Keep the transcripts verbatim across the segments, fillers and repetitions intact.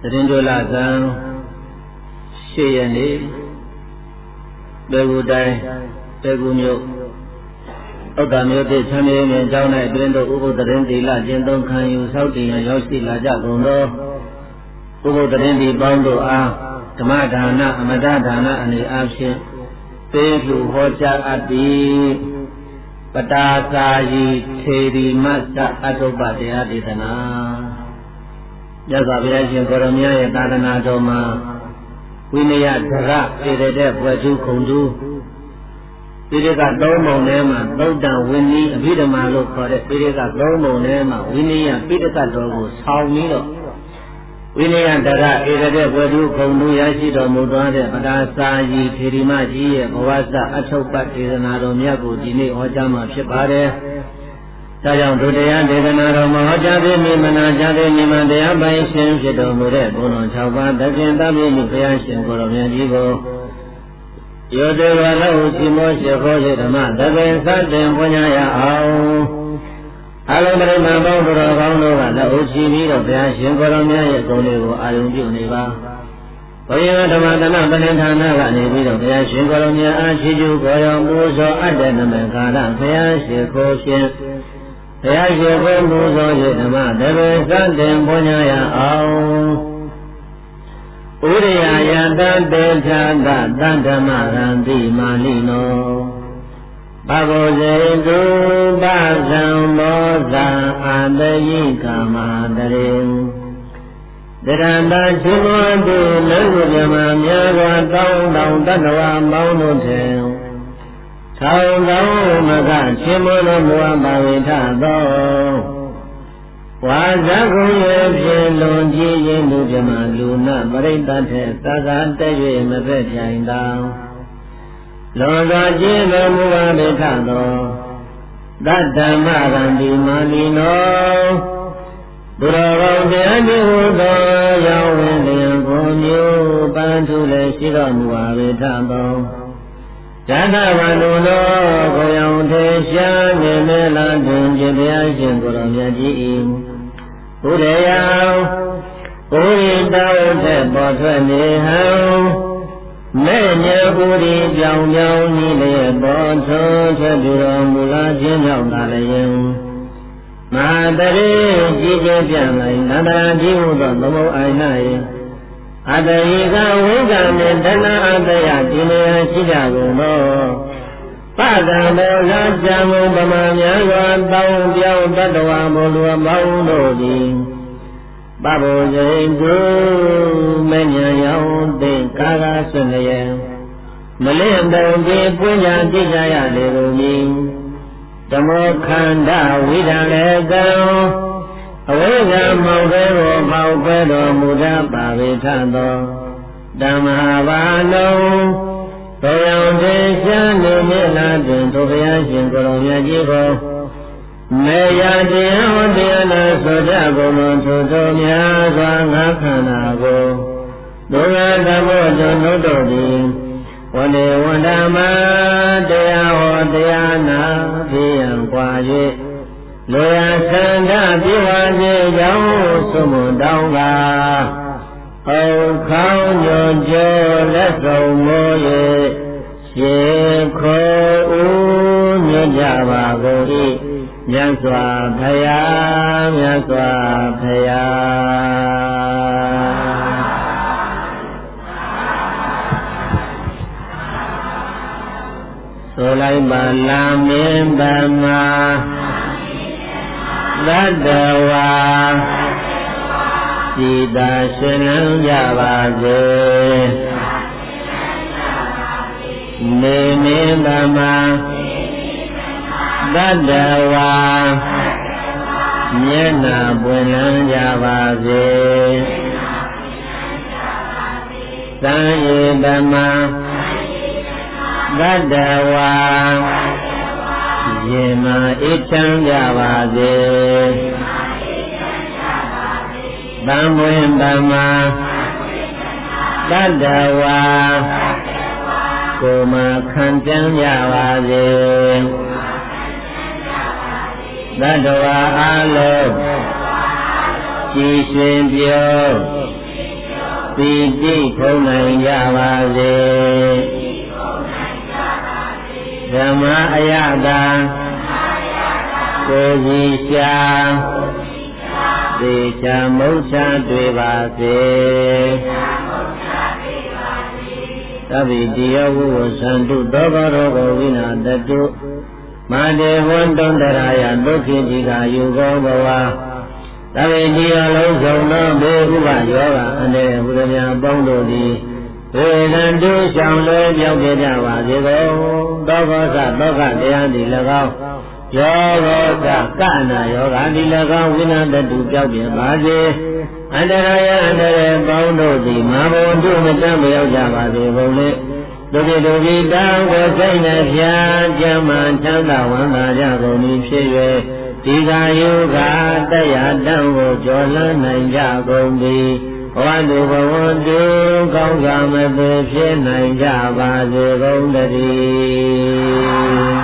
သတင်းတို့လာကံရှေ့ရနေဘေဂူတိုင်းဘေဂူမြို့ဥက္ကမြို့တိချမ်းမြေမြေကျောင်း၌အတွင်းတို့ဥပုသ်သတင်းသီလကျင့်သုံးခံယူဆောက်တည်ရန်ရောက်ရှိလာကြကုန်သောဥပုသ်သတင်းဒီပေါင်းတို့အားဓမ္မဒါနအမတဒါနအနေအားဖြင့်သေလူဟောကြားအပ်သည်ပတာစာယီထေရီမတ်တအတုပ္ပတရားဒေသနာမြတ်စွာဘုရားရှင်ကိုရမရဲ့သာသနာတော်မှာဝိနည်းဓရဧရတဲ့ဘွယ်သူခုံသူဒီတွေကသုံးပုံထဲမှာသုတ်တံဝိနည်းအဘိဓမ္မာလို့ခေါ်တဲ့ဒီတွေကသုံးပုံထဲမှာဝိနည်းပိဋကတ်တော်ကိုဆောင်းပြီးတော့ဝိနည်းဓရဧရတဲ့ဘွယ်သူခုံသူရရှိတော်မူသွားတဲ့ပဒါစာယီထေရီမကြီးရဲ့ဘဝစအထုပ္ပဒေသနာတော်မြတ်ကိုဒီနေ့ဟောကြားမှာဖြစ်ပါတယ်။ဒါကြောင့်ဒုတရားဒေသနာတော်မှာဟောကြားပြီးမြင်မနာကြားပြီးမြင်မှတရားပိုင်ရှင်ဖြစ်တော်မူတဲ့ဘုန်းတော်၆ပါးတခင်သဗ္ဗညုဘုရားရှင်ကိုယ်တော်မြတ်ကြီးကိုယောတေဝလောစီမောရှိခိုးစေဓမ္မတပင်စတင်ပွညာရအောင်အလုံးစုံမှာပေါင်းတော်ကောင်းတို့ကလက်ဦးချီပြီးတော့ဘုရားရှင်ကိုယ်တော်မြတ်ရဲ့ဂုဏ်တွေကိုအာရုံပြုနေပါဘုရားဓမ္မတနာပဏ္ဍာနာကနေပြီးတော့ဘုရားရှင်ကိုယ်တော်မြတ်အားချီးကျူးကိုယ်တော်ပူဇော်အပ်တဲ့နမကာရဘုရားရှင်ကိုဖြင့်ဘုရားရှင်ကိုပူဇော်၍ဓမ္မတပင်စတင်ပွညာရအောင်ဥရိယယတတေထာတတံဓမ္မရံတိမာလိနောဘဂဝဇေတုပဇံမောဇာအာတယိကာမတရေတရန္တာချီမောတုလောကမြမများစွာတောင်းတောင်းတတ္တဝါပေါင်းတို့ထင်သောင်းသောမကချီမောတော်မူအပ်ပါဝိထသောဝါဇကုရဲ့ဖြင့်လွန်ကြည်ရင်လူပြမလူနာပရိသတ်ထက်သာသာတက်၍မဖက်ပြိုင်သောလောကကျင့်တော်မူပါဝိထသောတတ္တမရံဒီမာလီနောသူတော်ကောင်းတရားဒီဟုသောရောက်ဝင်လျင်ဘုံမျိုးပန်းထုလည်းရှိတော်မူပါဝိထသောဇာတဝန္တုလောကိုယ်အောင်ထေရှားနေနေလာတွင်จิตတရားရှင်ကိုယ်တော်မြတ်ကြီး၏ဘုရားဘုရိတောထက်ပေါ်ထွက်နေဟံမဲ့ညဥရီပြောင်ပြောင်ဤလျက်ပေါ်ထွန်းချက်ပြုတော်မူလာခြင်းကြောင့်သာလျင်မဟာတရေကြီးကျယ်ပြန့်လိုက်နန္ဒာကြီးဟုသောသမုဒ္အိုင်၌အတယိကဝိကံနှင့်တဏှာအတယဒီနေရာရှိကြကုန်သောပဒံဘောဇာကြံမှုပမာများစွာတောင်းပြောင်းတတ္တဝါဘုလူအပေါင်းတို့သည်ပဗုဇိတုမဉ္ဇဉ်ရောင်သိကာကဆွလျက်မလင့်တုံပြီးပွင့်ကြကြည့်ကြရလေကုန်မည်ဓမ္မောခန္ဓာဝိဒံလေကံအဝိဇ္ဇာမောင်ပဲကိုမောင်ပဲတော်မူတတ်ပါဝိထသောဓမ္မဘာလုံးဘုရားတေရှားနေမြလာတွင်တို့ဘုရားရှင်ကိုယ်တော်မြတ်ကြီးကိုမေယတရားဟောတရားနာဆိုကြကုန်သောထိုတော်များစွာငါခန္ဓာကိုဒုက္ခဓမ္မောကျွန်ုပ်တို့သည်ဝန္ဒေဝန္ဒမတရားဟောတရားနာဖြစ်ရန်กว่า၍လောယသန္တာပြေဝစေကြောင်းသုမတောင်းကားဟုတ်ခေါင်းညွန်ကျော်လက်ဆောင်မိုး၍ရေခေါ်ဦးညွတ်ကြပါကုန်၏မြတ်စွာဘုရားမြတ်စွာဘုရားဆိုလိုက်ပါလာမင်းဗမာသတ္တဝါစိတရှင်လန်းကြပါစေနေနေဗမာသတ္တဝါမျက်နာပွင့်လန်းကြပါစေသံဃေဓမ္မသတ္တဝါယေမအေးချမ်းကြပါစေသံဝေဓမ္မသတ္တဝါကိုယ်မှာခံကြမ်းကြပါစေသတ္တဝါအလုံးကြည်ရှင်ပြုပီတိထုံနိုင်ကြပါစေဓမ္မအယတာကိုကြီးရှာသေချာမုတ်ချတွေ့ပါစေသဗ္ဗိတိယဝုသံတုသောဘရောဂဝိနာတတုမာတေဝန္တန္တရာယဒုက္ခိတိကာယုဂောဘဝသဗ္ဗိတိယလုံးစုံသောဘေဥပယောဂအနေဟူသည်များပေါင်းတို့သည်ဝေဒံတုဆောင်လွယ်ပြောင်းပြကြပါစေကုန်သောဘောဇသောကတရားသည်၎င်းယောဂကကနာယောဂသည်၎င်းဝိနာတတုပြောင်းပြပါစေအန္တရာယအန္တရာယ်ပေါင်းတို့သည်မာဘုံတို့မတမ်းမရောက်ကြပါစေကုန်လေဒုက္ခဒုက္ခိတောင်းကိုစိတ်နှဖျားကြမ်းမှချမ်းသာဝမ်းသာကြကုန်၏ဖြစ်၍ဒီကယုဂတရားတံကိုကျော်လွှမ်းနိုင်ကြကုန်သည်ဘဝတုဘဝတုကောင်းစွာမပေဖြစ်နိုင်ကြပါစေကုန်တည်း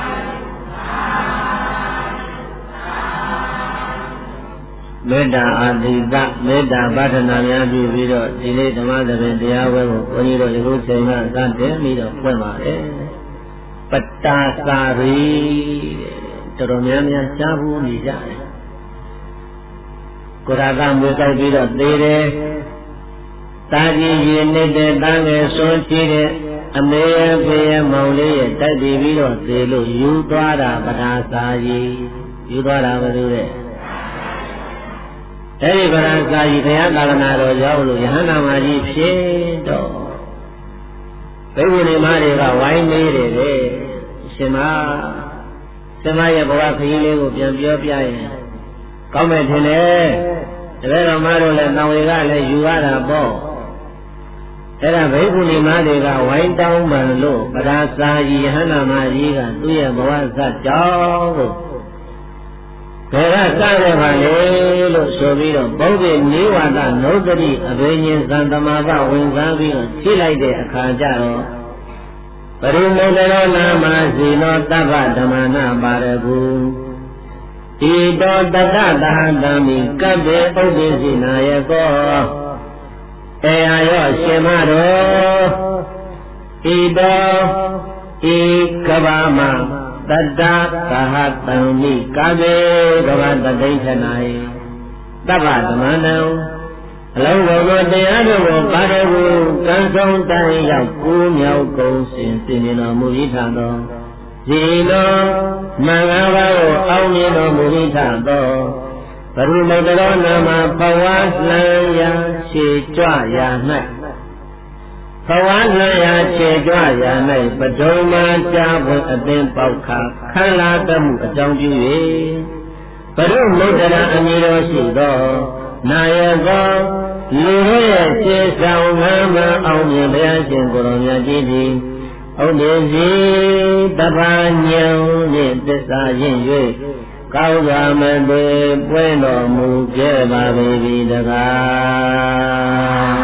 မေတ္တာအာတိကမေတ္တာပဋ္ဌနာများပြုပြီးတော့ဒီနေ့ဓမ္မသဘင်တရားဝဲကိုဘုန်းကြီးတို့ဒီလိုချိန်မှစတင်ပြီးတော့ဖွင့်ပါတယ်ပတ္တာစာရီတော်တော်များများကြားဘူးနေကြတယ်ကိုရာကမွေးကြိုက်ပြီးတော့သေးတယ်တာကြီးရင်နေတဲ့တန်းငယ်ဆွန်းကြည့်တဲ့အမေရဲ့ဖေရဲ့မောင်လေးရဲ့တိုက်ပြီးပြီးတော့သေလို့ယူသွားတာပတ္တာစာရီယူသွားတာမလို့တဲ့အဲဒီဗရဏစာကြီးဘုရားသာသနာတော်ရောက်လို့ယဟန္တာမကြီးဖြစ်တော့ဘိက္ခုနီမတွေကဝိုင်းနေတယ်လေရှင်မရှင်မရဲ့ဘဝခရီးလေးကိုပြန်ပြောပြရင်ကောင်းမယ်ထင်တယ်တကယ်တော့မတို့လည်းတောင်ဝေကလည်းယူရတာပေါ့အဲ့ဒါဘိက္ခုနီမတွေကဝိုင်းတောင်းပန်လို့ဗရဏစာကြီးယဟန္တာမကြီးကသူ့ရဲ့ဘဝဇတ်ကြောင်းကိုဘယ်ကစတယ်ပါလေလို့ဆိုပြီးတော့ဗုဒ္ဓနိဝါဒနုဒတိအဘိညာဉ်သံသမာပဝင်စားပြီးတော့ဖြည့်လိုက်တဲ့အခါကျတော့ပရိမုဒ္ဒရောနာမဇီနောတဗ္ဗဓမ္မနာပါရဂုဣတောတတ္တသဟတံမိကဗ္ဗေဥဒ္ဒေစီနာယကောအေယယောရှင်မတော်ဣတောဤကဗ္ဗမတတ္တသဟတံမိကဗ္ဗေကဗ္ဗတတိဋ္ဌနာယတဗ္ဗဓမ္မနံအလုံးစုံသောတရားတို့ကိုပါရဂုကံဆုံးတိုင်းရောက်ကိုးမြောက်ကုန်စင်စင်နေတော်မူ၏ထသောဇီနောမင်္ဂလာကိုအောင်မြင်တော်မူ၏ထသောပရိမုဒ္ဒရောနာမဘဝလှမ်းရာခြေကြွရာ၌ဘဝလှမ်းရာခြေကြွရာ၌ပဒုံမာကြာဘွယ်အသင်ပေါက်ခါခန္လာတမှုအကြောင်းပြု၍ပရိမုဒ္ဒရာအမည်တော်ရှိသောနာယကောလူရဲ့ခြေဆောင်ငမ်းမအောင်မြင်ဘုရားရှင်ကိုယ်တော်မြတ်ကြီးသည်ဥဒ္ဒေစီတပ္ပညံနှင့်သစ္စာရင့်၍ကောင်းစွာမသွေပွဲတော်မူခဲ့ပါ၏တကား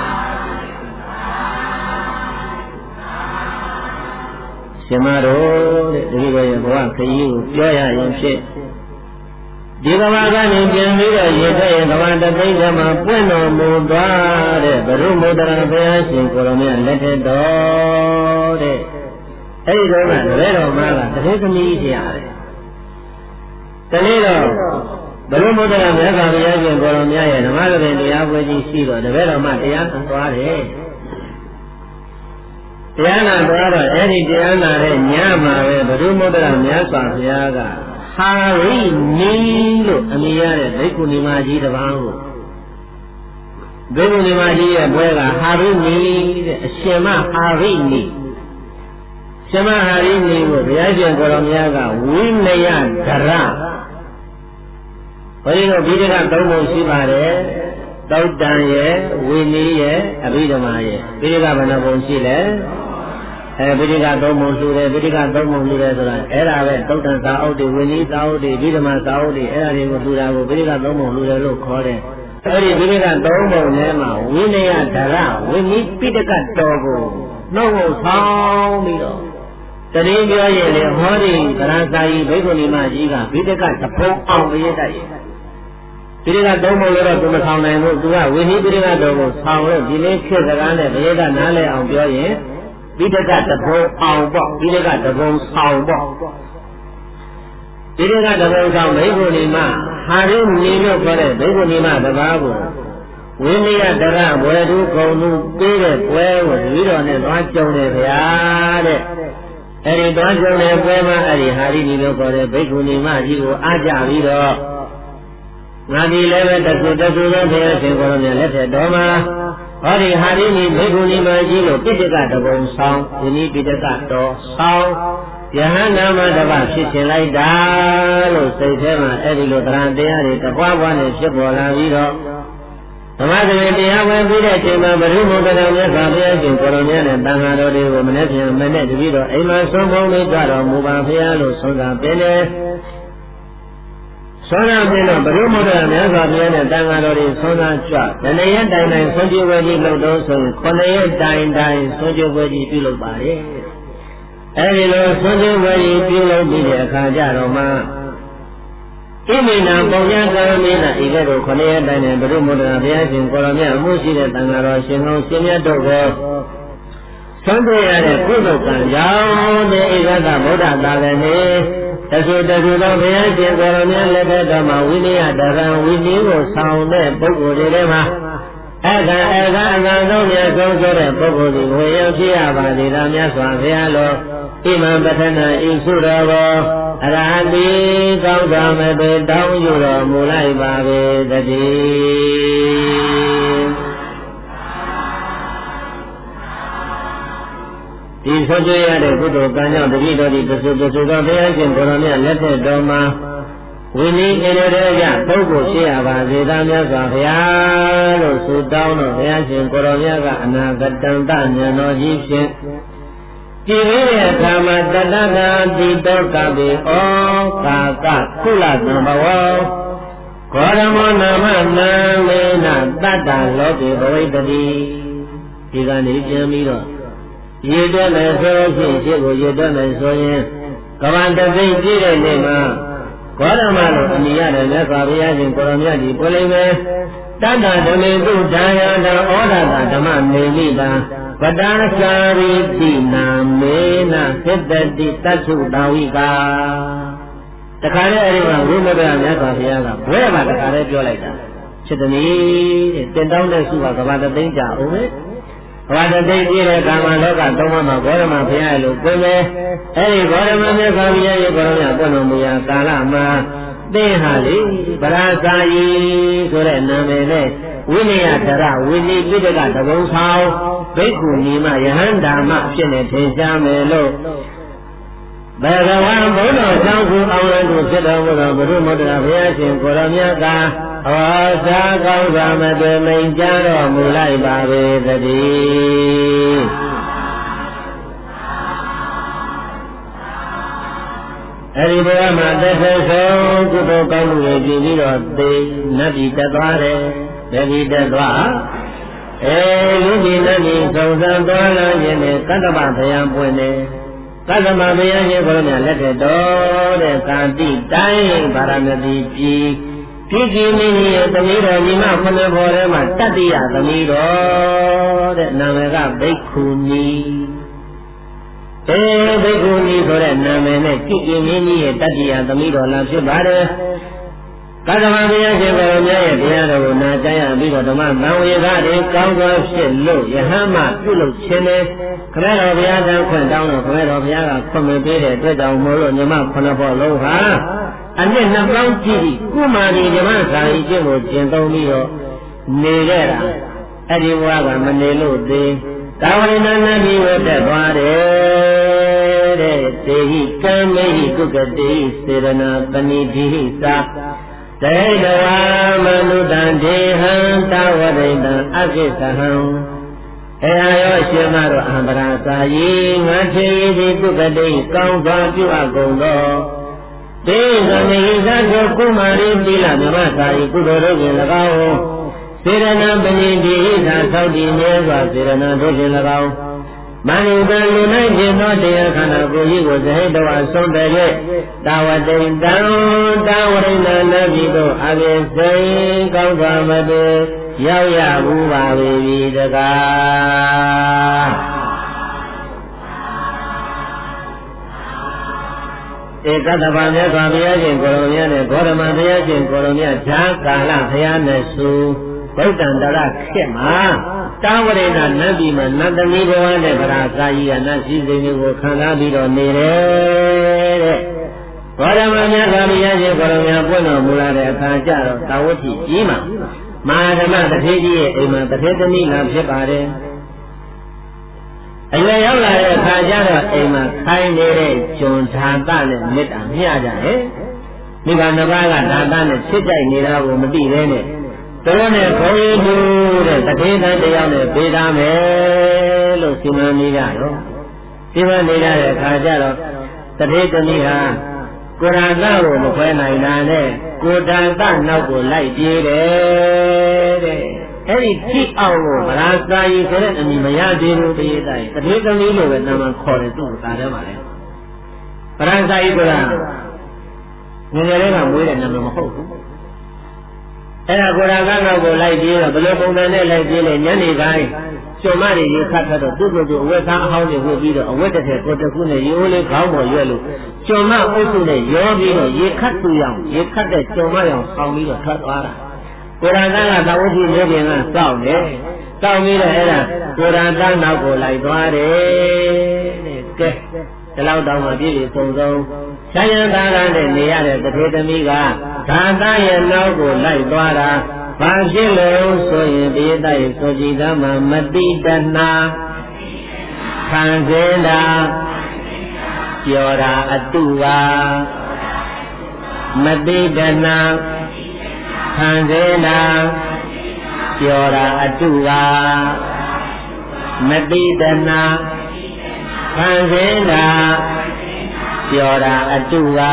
ရှင်မတော်တဲ့ဒီလိုရဲ့ဘဝခရီးကိုပြောရရင်ဖြစ်ဒီကဘာကနေပြန်ပြီးတော့ရေထက်ရဲ့ကဘာတသိန်းမှာပွင့်တော်မူသွားတဲ့ဘုရုမုဒ္ဒရာဘုရားရှင်ကိုယ်တော်မြတ်လက်ထက်တော်တဲ့အဲ့ဒီတော့ကတပည့်တော်မကတတိသမီးရှိရတယ်တနည်းတော့ဘုရုမုဒ္ဒရာမြတ်စွာဘုရားရှင်ကိုယ်တော်မြတ်ရဲ့ဓမ္မသဘင်တရားပွဲကြီးရှိတော့တပည့်တော်မတရားနာသွားတယ်တရားနာသွားတော့အဲ့ဒီတရားနာတဲ့ညမှာပဲဘုရုမုဒ္ဒရာမြတ်စွာဘုရားကဟာရိနီလို့အမည်ရတဲ့ဘိက္ခုနီမကြီးတစ်ပါးကိုဘိက္ခုနီမကြီးရဲ့ဘွဲကဟာရိနီတဲ့အရှင်မဟာရိနီရှင်မဟာရိနီကိုဘုရားရှင်ကိုယ်တော်များကဝိနယဒရဘုရားတို့ဒီကသုံးပုံရှိပါတယ်တောတန်ရဲ့ဝိနည်းရဲ့အဘိဓမ္မာရဲ့ဒီကဘယ်နှပုံရှိလဲအဲပိဋကသုံးပုံလှူတယ်ပိဋကသုံးပုံလှူတယ်ဆိုတာအဲ့ဒါပဲသုတ်တန်သာအုပ်တွေဝိနည်းသာအုပ်တွေဒီဓမ္မသာအုပ်တွေအဲ့ဒါတွေကိုလှူတာကိုပိဋကသုံးပုံလှူတယ်လို့ခေါ်တယ်အဲ့ဒီပိဋကသုံးပုံထဲမှာဝိနည်းဒရဝိနည်းပိဋကတော်ကိုနှုတ်ဟုတ်ဆောင်ပြီးတော့တတိပြောရင်လေဟောဒီဗရဏစာယီဘိက္ခုနီမကြီးကပိဋကသဘုံအောင်ပြည့်တတ်ရဲ့ဒီကသုံးဖို့လို့သူမဆောင်နိုင်ဘူးသူကဝိနည်းပိဋကတော်ကိုဆောင်လို့ဒီလေးခေတ်စကားနဲ့တရေကနားလဲအောင်ပြောရင်ပိဋကတဘုံအောင်ပေါ့ပိဋကတဘုံဆောင်ပေါ့ပိဋကတဘုံဆောင်ဘိက္ခုနီမဟာရိနီလို့ခေါ်တဲ့ဘိက္ခုနီမတပါးကိုဝိနည်းတရဘွယ်သူကုံသူပေးတဲ့ပွဲကိုဒီတော်နဲ့သွားကြုံတယ်ဗျာတဲ့အဲဒီသွားကြုံတဲ့ပွဲမှာအဲဒီဟာရိနီလို့ခေါ်တဲ့ဘိက္ခုနီမကြီးကိုအားကြပြီးတော့ငါဒီလည်းပဲတဆူတဆူသောဘုရားရှင်ကိုယ်တော်မြတ်လက်ထက်တော်မှာဟောဒီဟာရိနီဘိက္ခုနီမကြီးကိုပိဋကတဘုံဆောင်ဒီနည်းပိဋကတော်ဆောင်ယဟန္တာမတပဖြစ်ရှင်လိုက်တာလို့စိတ်ထဲမှာအဲ့ဒီလိုတရားတရားတွေတပွားပွားနဲ့ဖြစ်ပေါ်လာပြီးတော့ဓမ္မသဘေတရားဝင်ပြီးတဲ့အချိန်မှာဘုရုမုဒ္ဒရာမြတ်စွာဘုရားရှင်ကိုယ်တော်မြတ်နဲ့တန်ခါတော်တွေကိုမနေ့ပြန်မနေ့တပြီးတော့အိမ်မှာဆုံးဖုံးလေးကြတော်မူပါဘုရားလို့ဆုံးသာပြင်းတယ်ဆုံးသာပြင်းတော့ဘုရုမုဒ္ဒရာမြတ်စွာဘုရားနဲ့တန်ခါတော်တွေဆုံးသာကြွတဏှရက်တိုင်တိုင်ဆုံးကျဝဲကြီးလုပ်တော့ဆိုရင်ခုနှစ်ရက်တိုင်တိုင်ဆုံးကျဝဲကြီးပြုလုပ်ပါလေအဲဒီလိုဆုံးကျဝဲကြီးပြုလုပ်ပြီးတဲ့အခါကျတော့မှဣမိနာပုံညာကရမေနာဤကဲ့သို့ခொနည်းတိုင်းနဲ့ဘုရုမုဒ္ဒရာဘုရားရှင်ကိုရောမြတ်အမှုရှိတဲ့တန်ဃာတော်ရှင်ကောင်းရှင်မြတ်တို့ကိုဆုံးတွေ့ရတဲ့ကုသိုလ်ကံကြောင့်တဲ့ဧကသဗုဒ္ဓသာလနေတဆူတဆူသောဘုရားရှင်ကိုရောမြတ်လက်ထက်တော်မှာဝိနည်းတရံဝိနည်းကိုဆောင်တဲ့ပုဂ္ဂိုလ်တွေထဲမှာအခါအခါအနာဆုံးမြတ်ဆုံးဆိုတဲ့ပုဂ္ဂိုလ်တွေဝေရောက်ဖြစ်ရပါသည်လားမြတ်စွာဘုရားလိုဣမံပထနာဤစုတော်ကိုအရဟတိကောင်းစွာမပေတောင်းယူတော်မူလိုက်ပါပေတည်းဒီဆုံးကျွေးရတဲ့ကုသိုလ်ကံကြောင့်တတိတော်ဒီသစုသစုသောဘုရားရှင်ကိုယ်တော်မြတ်လက်ထက်တော်မှာဝိနည်းအေရတဲ့ကြပုဂ္ဂိုလ်ရှိရပါစေသာမြတ်စွာဘုရားလို့ဆုတောင်းတော့ဘုရားရှင်ကိုယ်တော်မြတ်ကအနာဂတံတဉာဏ်တော်ကြီးဖြင့်ကြည်ရတဲ့အခါမှာတတ္တနာတိတောကပိဩကာကကုလသံဘဝဂေါရမောနာမနာမေနတတ္တလောကေဘဝိတ္တိဒီကနေပြန်ပြီးတော့ရေတွက်မယ်ဆိုရင်ရှင်းကိုရေတွက်မယ်ဆိုရင်ကမ္ဘာတသိပြည့်တဲ့နေ့မှာဂေါရမလို့အမိရတယ်မြတ်စွာဘုရားရှင်ကိုရောမြတ်ကြီးပြလိမ့်မယ်တတ္တဓမေတုဒါယတာဩဒတာဓမ္မနေမိတာပတာစာရိတိနာမေနသတ္တတိတသုတာဝိကာတခါလေအဲဒီမှာဝိမုဒ္ဒရာမြတ်စွာဘုရားကဘွဲမှာတခါလေပြောလိုက်တာချက်တနည်းတဲ့တင်တောင်းတဲ့စုကကဘာတသိန်းကြအောင်ပဲကဘာတသိန်းပြည့်တဲ့ကာမလောကသုံးပါးမှာဂေါရမဘုရားလို့ပြောမယ်အဲဒီဂေါရမမြတ်စွာဘုရားရဲ့ကိုရောမြတ်ပွင့်တော်မူရာကာလမှာသင်ဟာလေပရာဇာယီဆိုတဲ့နာမည်နဲ့ဝိနည်းတရဝိနည်းပိဋကတဘုံဆောင်ဘိက္ခုနီမယဟန္တာမဖြစ်နေထင်ရှားမယ်လို့ဘဂဝါဘုရားဆောင်ကူအောင်လည်းသူဖြစ်တော်မူသောဘုရုမုဒ္ဒရာဘုရားရှင်ကိုရောမြတ်ကဟောစာကောင်းစွာမသွေမိန်ကြားတော်မူလိုက်ပါပေသတည်းအဲဒီဘုရားမှာတက်ဆက်ဆုံးကုသိုလ်ကောင်းမှုတွေပြုပြီးတော့သိနတ်ပြည်တက်သွားတယ်တတိတက်သွားအဲလူပြည်နတ်ပြည်သုံးဆန်းသွားလာခြင်းနဲ့ကတ္တမဘုရားပွင့်တယ်ကတ္တမဘုရားရှင်ကိုယ်တော်လက်ထက်တော်တဲ့ကာတိတိုင်းဗာရာဏသီပြည်ပြည်ကြီးမင်းရဲ့သမီးတော်ညီမခုနှစ်ဘော်ထဲမှာတတ္တိယသမီးတော်တဲ့နာမည်ကဘိက္ခုနီအဲဘိက္ခုနီဆိုတဲ့နာမည်နဲ့ပြည်ကြီးမင်းကြီးရဲ့တတ္တိယသမီးတော်လာဖြစ်ပါတယ်ကတ္တမဘုရားရှင်ကိုယ်တော်ရဲ့တရားတော်ကိုနာကြားရပြီးတော့ဓမ္မသံဝေဒတွေကောင်းစွာဖြစ်လို့ယဟမပြုလုပ်ခြင်းနဲ့ခရတော်ဘုရားကခွင့်တောင်းတော့ခရတော်ဘုရားကခွင့်မပေးတဲ့အတွက်ကြောင့်မို့လို့ညီမခုနှစ်ဘောလုံးဟာအနှစ်နှစ်ပေါင်းကြည့်ပြီးကုမာရီဓမ္မစာရီကျင့်ကိုကျင့်သုံးပြီးတော့နေခဲ့တာအဲ့ဒီဘဝကမနေလို့သေးကာဝရိဏနာတိဝတ်တက်သွားတယ်တဲ့တေဟိကံမေဟိကုကတိစေရနာပဏိတိဟိသာတေတဝါမနုတံဒေဟံတဝရိတံအကိသဟံအဲဟာရောရှင်မတို့အံပရာစာယီငါထေယတိကုကတိကောင်းစွာပြုအပ်ကုန်သောဒေသမေဟိသသောကုမာရိတိလမြမစာယီကုသိုလ်တို့ဖြင့်၎င်းစေရနာပဏိတိဟိသာသောတိမြဲစွာစေရနာတို့ဖြင့်၎င်းမဏိတံလူနိုင်ခြင်းသောတရားခန္ဓာကိုယ်ကြီးကိုသဟိတဝါဆုံးတယ်၍တာဝတိတံတာဝရိဏနတ်ပြည်သို့အပိစိန်ကောင်းစွာမတူရောက်ရဘူးပါပြီတကားဧကတဗာမြတ်စွာဘုရားရှင်ကိုယ်တော်မြတ်နဲ့ဂေါတမဘုရားရှင်ကိုယ်တော်မြတ်ဈာကာလဘုရားနဲ့စုဗုဒ္ဓံတရခေတ်မှာတာဝရိဏနတ်ပြည်မှာနတ်သမီးဘဝနဲ့ဗရာဇာကြီးကနတ်စည်းစိမ်တွေကိုခံစားပြီးတော့နေတယ်တဲ့ဂေါတမမြတ်စွာဘုရားရှင်ကိုယ်တော်မြတ်ပွင့်တော်မူလာတဲ့အခါကျတော့တာဝတိကြီးမှာမဟာဓမ္မတထေကြီးရဲ့အိမ်မှာတထေသမီးလာဖြစ်ပါတယ်အရွယ်ရောက်လာတဲ့အခါကျတော့အိမ်မှာခိုင်းနေတဲ့ကျွန်ဓာတနဲ့မေတ္တာမျှကြတယ်မိဘနှစ်ပါးကဓာတနဲ့ချစ်ကြိုက်နေတာကိုမသိသေးနဲ့တို့နဲ့ဘုံရည်မှုတဲ့တထေသားတယောက်နဲ့ပေးသားမယ်လို့စီမံနေကြရောစီမံနေကြတဲ့အခါကျတော့တထေသမီးဟာကိုရဏကိုမခွဲနိုင်တာနဲ့ကိုတန်တနောက်ကိုလိုက်ပြေးတယ်တဲ့အဲ့ဒီကြည့်အောင်ကိုဗရာဇာယီဆိုတဲ့အမည်မရသေးဘူးပြေးတိုင်းတထေသမီးလို့ပဲနာမခေါ်တယ်သူ့ကိုသာတယ်ပါလေဗရာဇာယီဆိုတာငယ်ငယ်လေးကမွေးတဲ့နာမည်မဟုတ်ဘူးအဲ့ဒါကိုရဏနောက်ကိုလိုက်ပြေးတော့ဘယ်လိုပုံစံနဲ့လိုက်ပြေးလဲညနေပိုင်းကျုံမတွေရေခတ်တော့သူ့ကိုယ်ကိုအဝတ်သားအဟောင်းတွေဝတ်ပြီးတော့အဝတ်တစ်ထည်ကိုတစ်ခုနဲ့ရိုးလေးခေါင်းပေါ်ရွက်လို့ကျုံမအုပ်စုနဲ့ရောပြီးတော့ရေခတ်သူရောင်ရေခတ်တဲ့ကျုံမရောင်ဆောင်ပြီးတော့ထွက်သွားတာကိုရဏကသဝတိမျိုးပြင်ကစောင့်တယ်စောင့်ပြီးတော့အဲ့ဒါကိုရဏနောက်ကိုလိုက်သွားတယ်တဲ့ကဲဒီလောက်တောင်မှပြည့်ပြည့်စုံစုံဆန်းရန်သားနဲ့နေရတဲ့တထေသမီးကဓာတရဲ့နောက်ကိုလိုက်သွားတာဘာဖြစ်လို့ဆိုရင်ဒီတိုက်ဆိုကြည်သားမှာမတိတနာခံစေတာပြောတာအတုပါမတိတနာခံစေတာပြောတာအတုပါမတိတနာခံစေတာပြောတာအတုပါ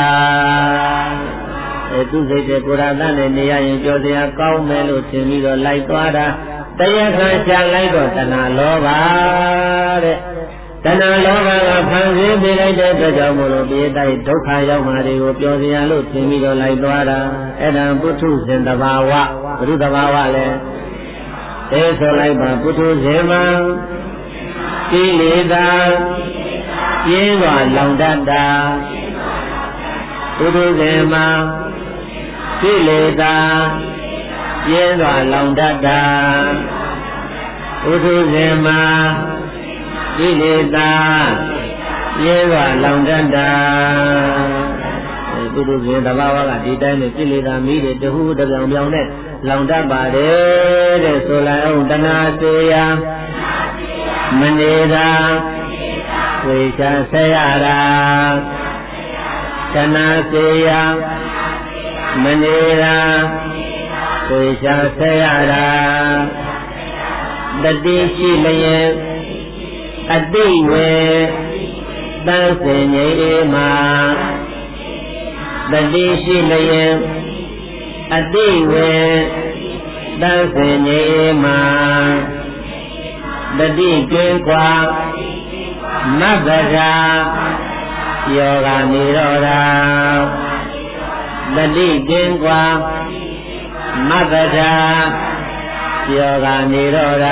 အဲသူစိတ်တဲ့ကိုရဏနဲ့နေရရင်ပြောစရာကောင်းမယ်လို့ထင်ပြီးတော့လိုက်သွားတာတရားခံချလိုက်တော့တဏှာလောဘတဲ့တဏှာလောဘကဖန်ဆင်းပေးလိုက်တဲ့အတွက်ကြောင့်မို့လို့ဒီတိုင်းဒုက္ခရောက်မှာတွေကိုပြောစရာလို့ထင်ပြီးတော့လိုက်သွားတာအဲ့ဒါပုထုဇဉ်တဘာဝဘုရုတဘာဝလည်းအဲဆိုလိုက်ပါပုထုဇဉ်မှာကိလေသာပြင်းစွာလောင်တတ်တာပုထုဇဉ်မှာကိလေသာပြင်းစွာလောင်တတ်တာပုထုဇဉ်မှာကိလေသာပြင်းစွာလောင်တတ်တာပုထုဇဉ်တဘာဝကဒီတိုင်းနဲ့ကိလေသာမိတွေတဟုတပြောင်ပြောင်နဲ့လောင်တတ်ပါတယ်တဲ့ဆိုလိုက်အောင်တဏှာစေယမနေတာဝိချာဆရာရာတဏှာစေယမနေတာဝိချာဆရာရာတတိရှိလျင်အတိဝေတန်စင်ငိအေမှာတတိရှိလျင်အတိဝေတန်စင်ငိအေမှာတတိကင်းကွာမဂ္ဂရာယောဂနိရောဓတတိကင်းကွာမဂ္ဂရာယောဂနိရောဓ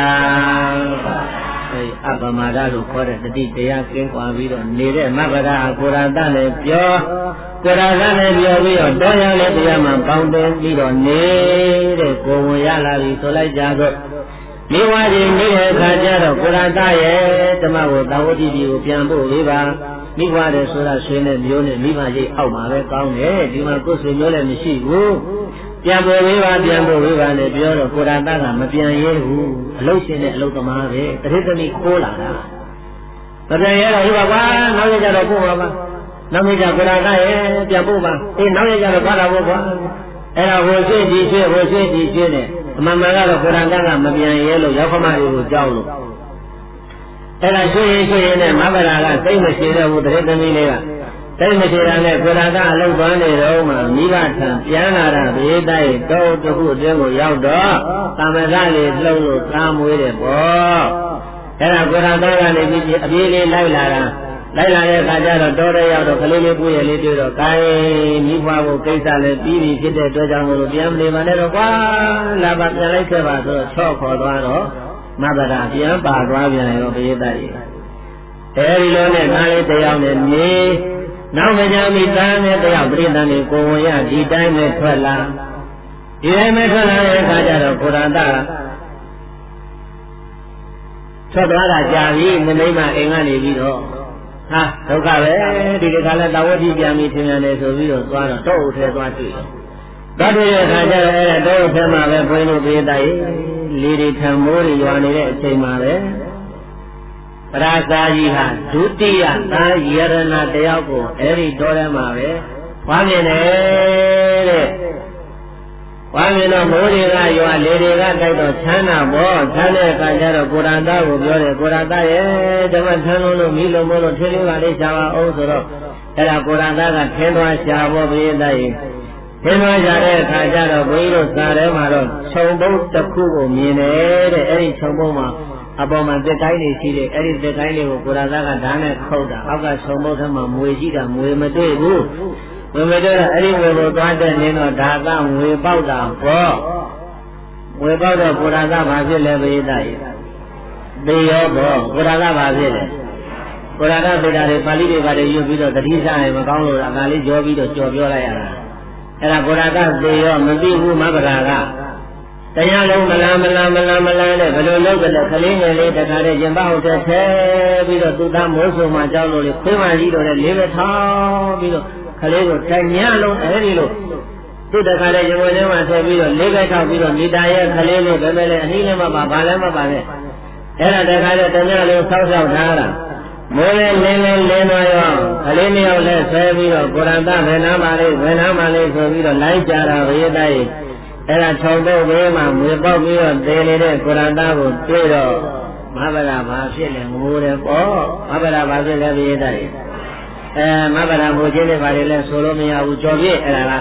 အဲအပမဒလို့ခေါ်တဲ့တတိတရားကင်းကွာပြီးတော့နေတဲ့မဂ္ဂရာကိုရတနဲ့ပြောကိုရတနဲ့ပြောပြီးတော့တောရလည်းတရားမှပေါင်းတင်ပြီးတော့နေတဲ့ကိုယ်ဝင်ရလာပြီဆိုလိုက်ကြတော့မိဝါကြီးနေတဲ့အခါကျတော့ကိုရတရဲ့ဓမ္မကိုသာဝတိကြီးကိုပြန်ဖို့လေးပါမိဘတဲ့ဆိုတာဆွေနဲ့မျိုးနဲ့မိဘကြီးအောက်မှာပဲကောင်းတယ်ဒီမှာကိုယ်ဆွေမျိုးလည်းမရှိဘူးပြန်ဖို့လေးပါပြန်ဖို့လေးပါနဲ့ပြောတော့ကိုရတကမပြန်ရဲဘူးအလုရှင်နဲ့အလုသမားပဲတတိသမီးခိုးလာတာမပြန်ရဲတော့ဒီပါကွာနောက်ရကြတော့ပို့ပါပါနောက်ရကြကိုရတရဲ့ပြန်ဖို့ပါအေးနောက်ရကြတော့ပါလာဖို့ကွာအဲ့ဒါဟိုရှိဒီရှိဟိုရှိဒီရှိနဲ့အမှန်မှန်ကတော့ကိုရတကမပြန်ရဲလို့ရောက်ခမတွေကိုကြောက်လို့အဲ့ဒါရှိရင်ရှိရင်နဲ့မဗရာကစိတ်မရှိတဲ့ဟိုတရေသမီးလေးကစိတ်မရှိတာနဲ့ကိုရတအလုပ်သွားနေတော့မှမိဘထံပြန်လာတာဘေးတိုက်တော့တခုအတွင်းကိုရောက်တော့သမထလေးလှုပ်လို့သားမွေးတယ်ပေါ့အဲ့ဒါကိုရသားကနေပြီးအပြေးလေးလိုက်လာတာလိုက်လာတဲ့အခါကျတော့တော်တဲ့ရောက်တော့ကလေးလေးပူရလေးတွေ့တော့ကိုင်းမိဘကိုကိစ္စလည်းပြီးပြီဖြစ်တဲ့အတွက်ကြောင့်မို့လို့ပြန်မနေပါနဲ့တော့ကွာလာပါပြန်လိုက်ခဲ့ပါဆိုတော့ချော့ခေါ်သွားတော့မဘရာပြန်ပါသွားပြန်ရောပရိသတ်ကြီးအဲဒီလိုနဲ့နားလေးတယောက်နဲ့နေနောက်မကြမီသားနဲ့တယောက်ပရိသတ်တွေကိုဝင်ရဒီတိုင်းနဲ့ထွက်လာဒီတိုင်းနဲ့ထွက်လာတဲ့အခါကျတော့ကိုရတထွက်သွားတာကြာပြီမမိမအိမ်ကနေပြီးတော့ဟာဒုက္ခပဲဒီတခါလဲတာဝတိပြန်ပြီးထင်ရတယ်ဆိုပြီးတော့သွားတော့တောအုပ်ထဲသွားတွေ့တယ်။သွားတွေ့တဲ့အခါကျတော့အဲ့ဒါတောအုပ်ထဲမှာပဲဘုန်းကြီးတို့ပြေးတိုက်လေတွေထံမိုးတွေရွာနေတဲ့အချိန်မှာပဲပရာဇာကြီးဟာဒုတိယသာယရဏတယောက်ကိုအဲ့ဒီတောထဲမှာပဲဝါမြင်တယ်တဲ့ဝါမြင်တော့မိုးတွေကရွာလေတွေကတိုက်တော့ချမ်းသာပေါ့ချမ်းတဲ့အခါကျတော့ကိုရတကိုပြောတယ်ကိုရတရဲ့ဓမ္မထမ်းလို့မိလို့မို့လို့ထင်းလေးပါလေးရှာပါအောင်ဆိုတော့အဲ့ဒါကိုရတကထင်းသွားရှာဖို့ပြေးတိုက်ထင်းသွားရှာတဲ့အခါကျတော့ဘုန်းကြီးတို့စာထဲမှာတော့ခြုံပုတ်တစ်ခုကိုမြင်တယ်တဲ့အဲ့ဒီခြုံပုတ်မှာအပေါ်မှာတက်ကိုင်းနေရှိတယ်အဲ့ဒီတက်ကိုင်းလေးကိုကိုရတကဓာတ်နဲ့ခုတ်တာအောက်ကခြုံပုတ်ထဲမှာမွေရှိတာမွေမတွေ့ဘူးဝေမတော်အဲ့ဒီဝေကိုသွားတဲ့နေတော့ဒါကဝေပေါက်တာပေါ့ဝေပေါက်တော့ကိုရကဘာဖြစ်လဲပိဋကရေသေရောပေါ့ကိုရကဘာဖြစ်လဲကိုရကပိဋကတွေပါဠိတွေပါတယ်ရွတ်ပြီးတော့တတိယဆိုင်မကောင်းလို့အကာလေးကြောပြီးတော့ကြော်ပြောလိုက်ရတာအဲ့ဒါကိုရကသေရောမသိဘူးမဗရာကတရားလုံးမလားမလားမလားမလားနဲ့ဘယ်လိုလုပ်ကြလဲခလေးငယ်လေးတခါတည်းကျင်ပဟုတ်တဲ့ထဲပြီးတော့သူသားမိုးဆုံမှကြောက်လို့လေခွေးမကြီးတော့လည်းလေးပဲထောင်းပြီးတော့ခလေးကိုတိုင်ညလုံးအဲဒီလိုသူတခါတည်းရေဝင်ထဲမှာဆက်ပြီးတော့လေးပဲထောက်ပြီးတော့မိသားရဲ့ခလေးလေးပဲပဲလေအနည်းလည်းမပါဘာလည်းမပါနဲ့အဲ့ဒါတခါတည်းတညလုံးဆောက်ရှောက်ထားတာမိုးလည်းလင်းလင်းလင်းသွားရောခလေးနှစ်ယောက်လည်းဆဲပြီးတော့ကိုရတဘယ်နာပါလေးဘယ်နာပါလေးဆိုပြီးတော့လိုက်ကြတာဘရေသားကြီးအဲ့ဒါခြုံတော့ဘေးမှာမွေပေါက်ပြီးတော့သေနေတဲ့ကိုရတကိုတွေ့တော့မဟာဗရာဘာဖြစ်လဲငိုတယ်ပေါ့မဟာဗရာဘာဖြစ်လဲဘရေသားကြီးအဲမဗရာမူချင်းတွေဘာတွေလဲဆိုလို့မရဘူးကြော်ပြည့်အဲ့ဒါက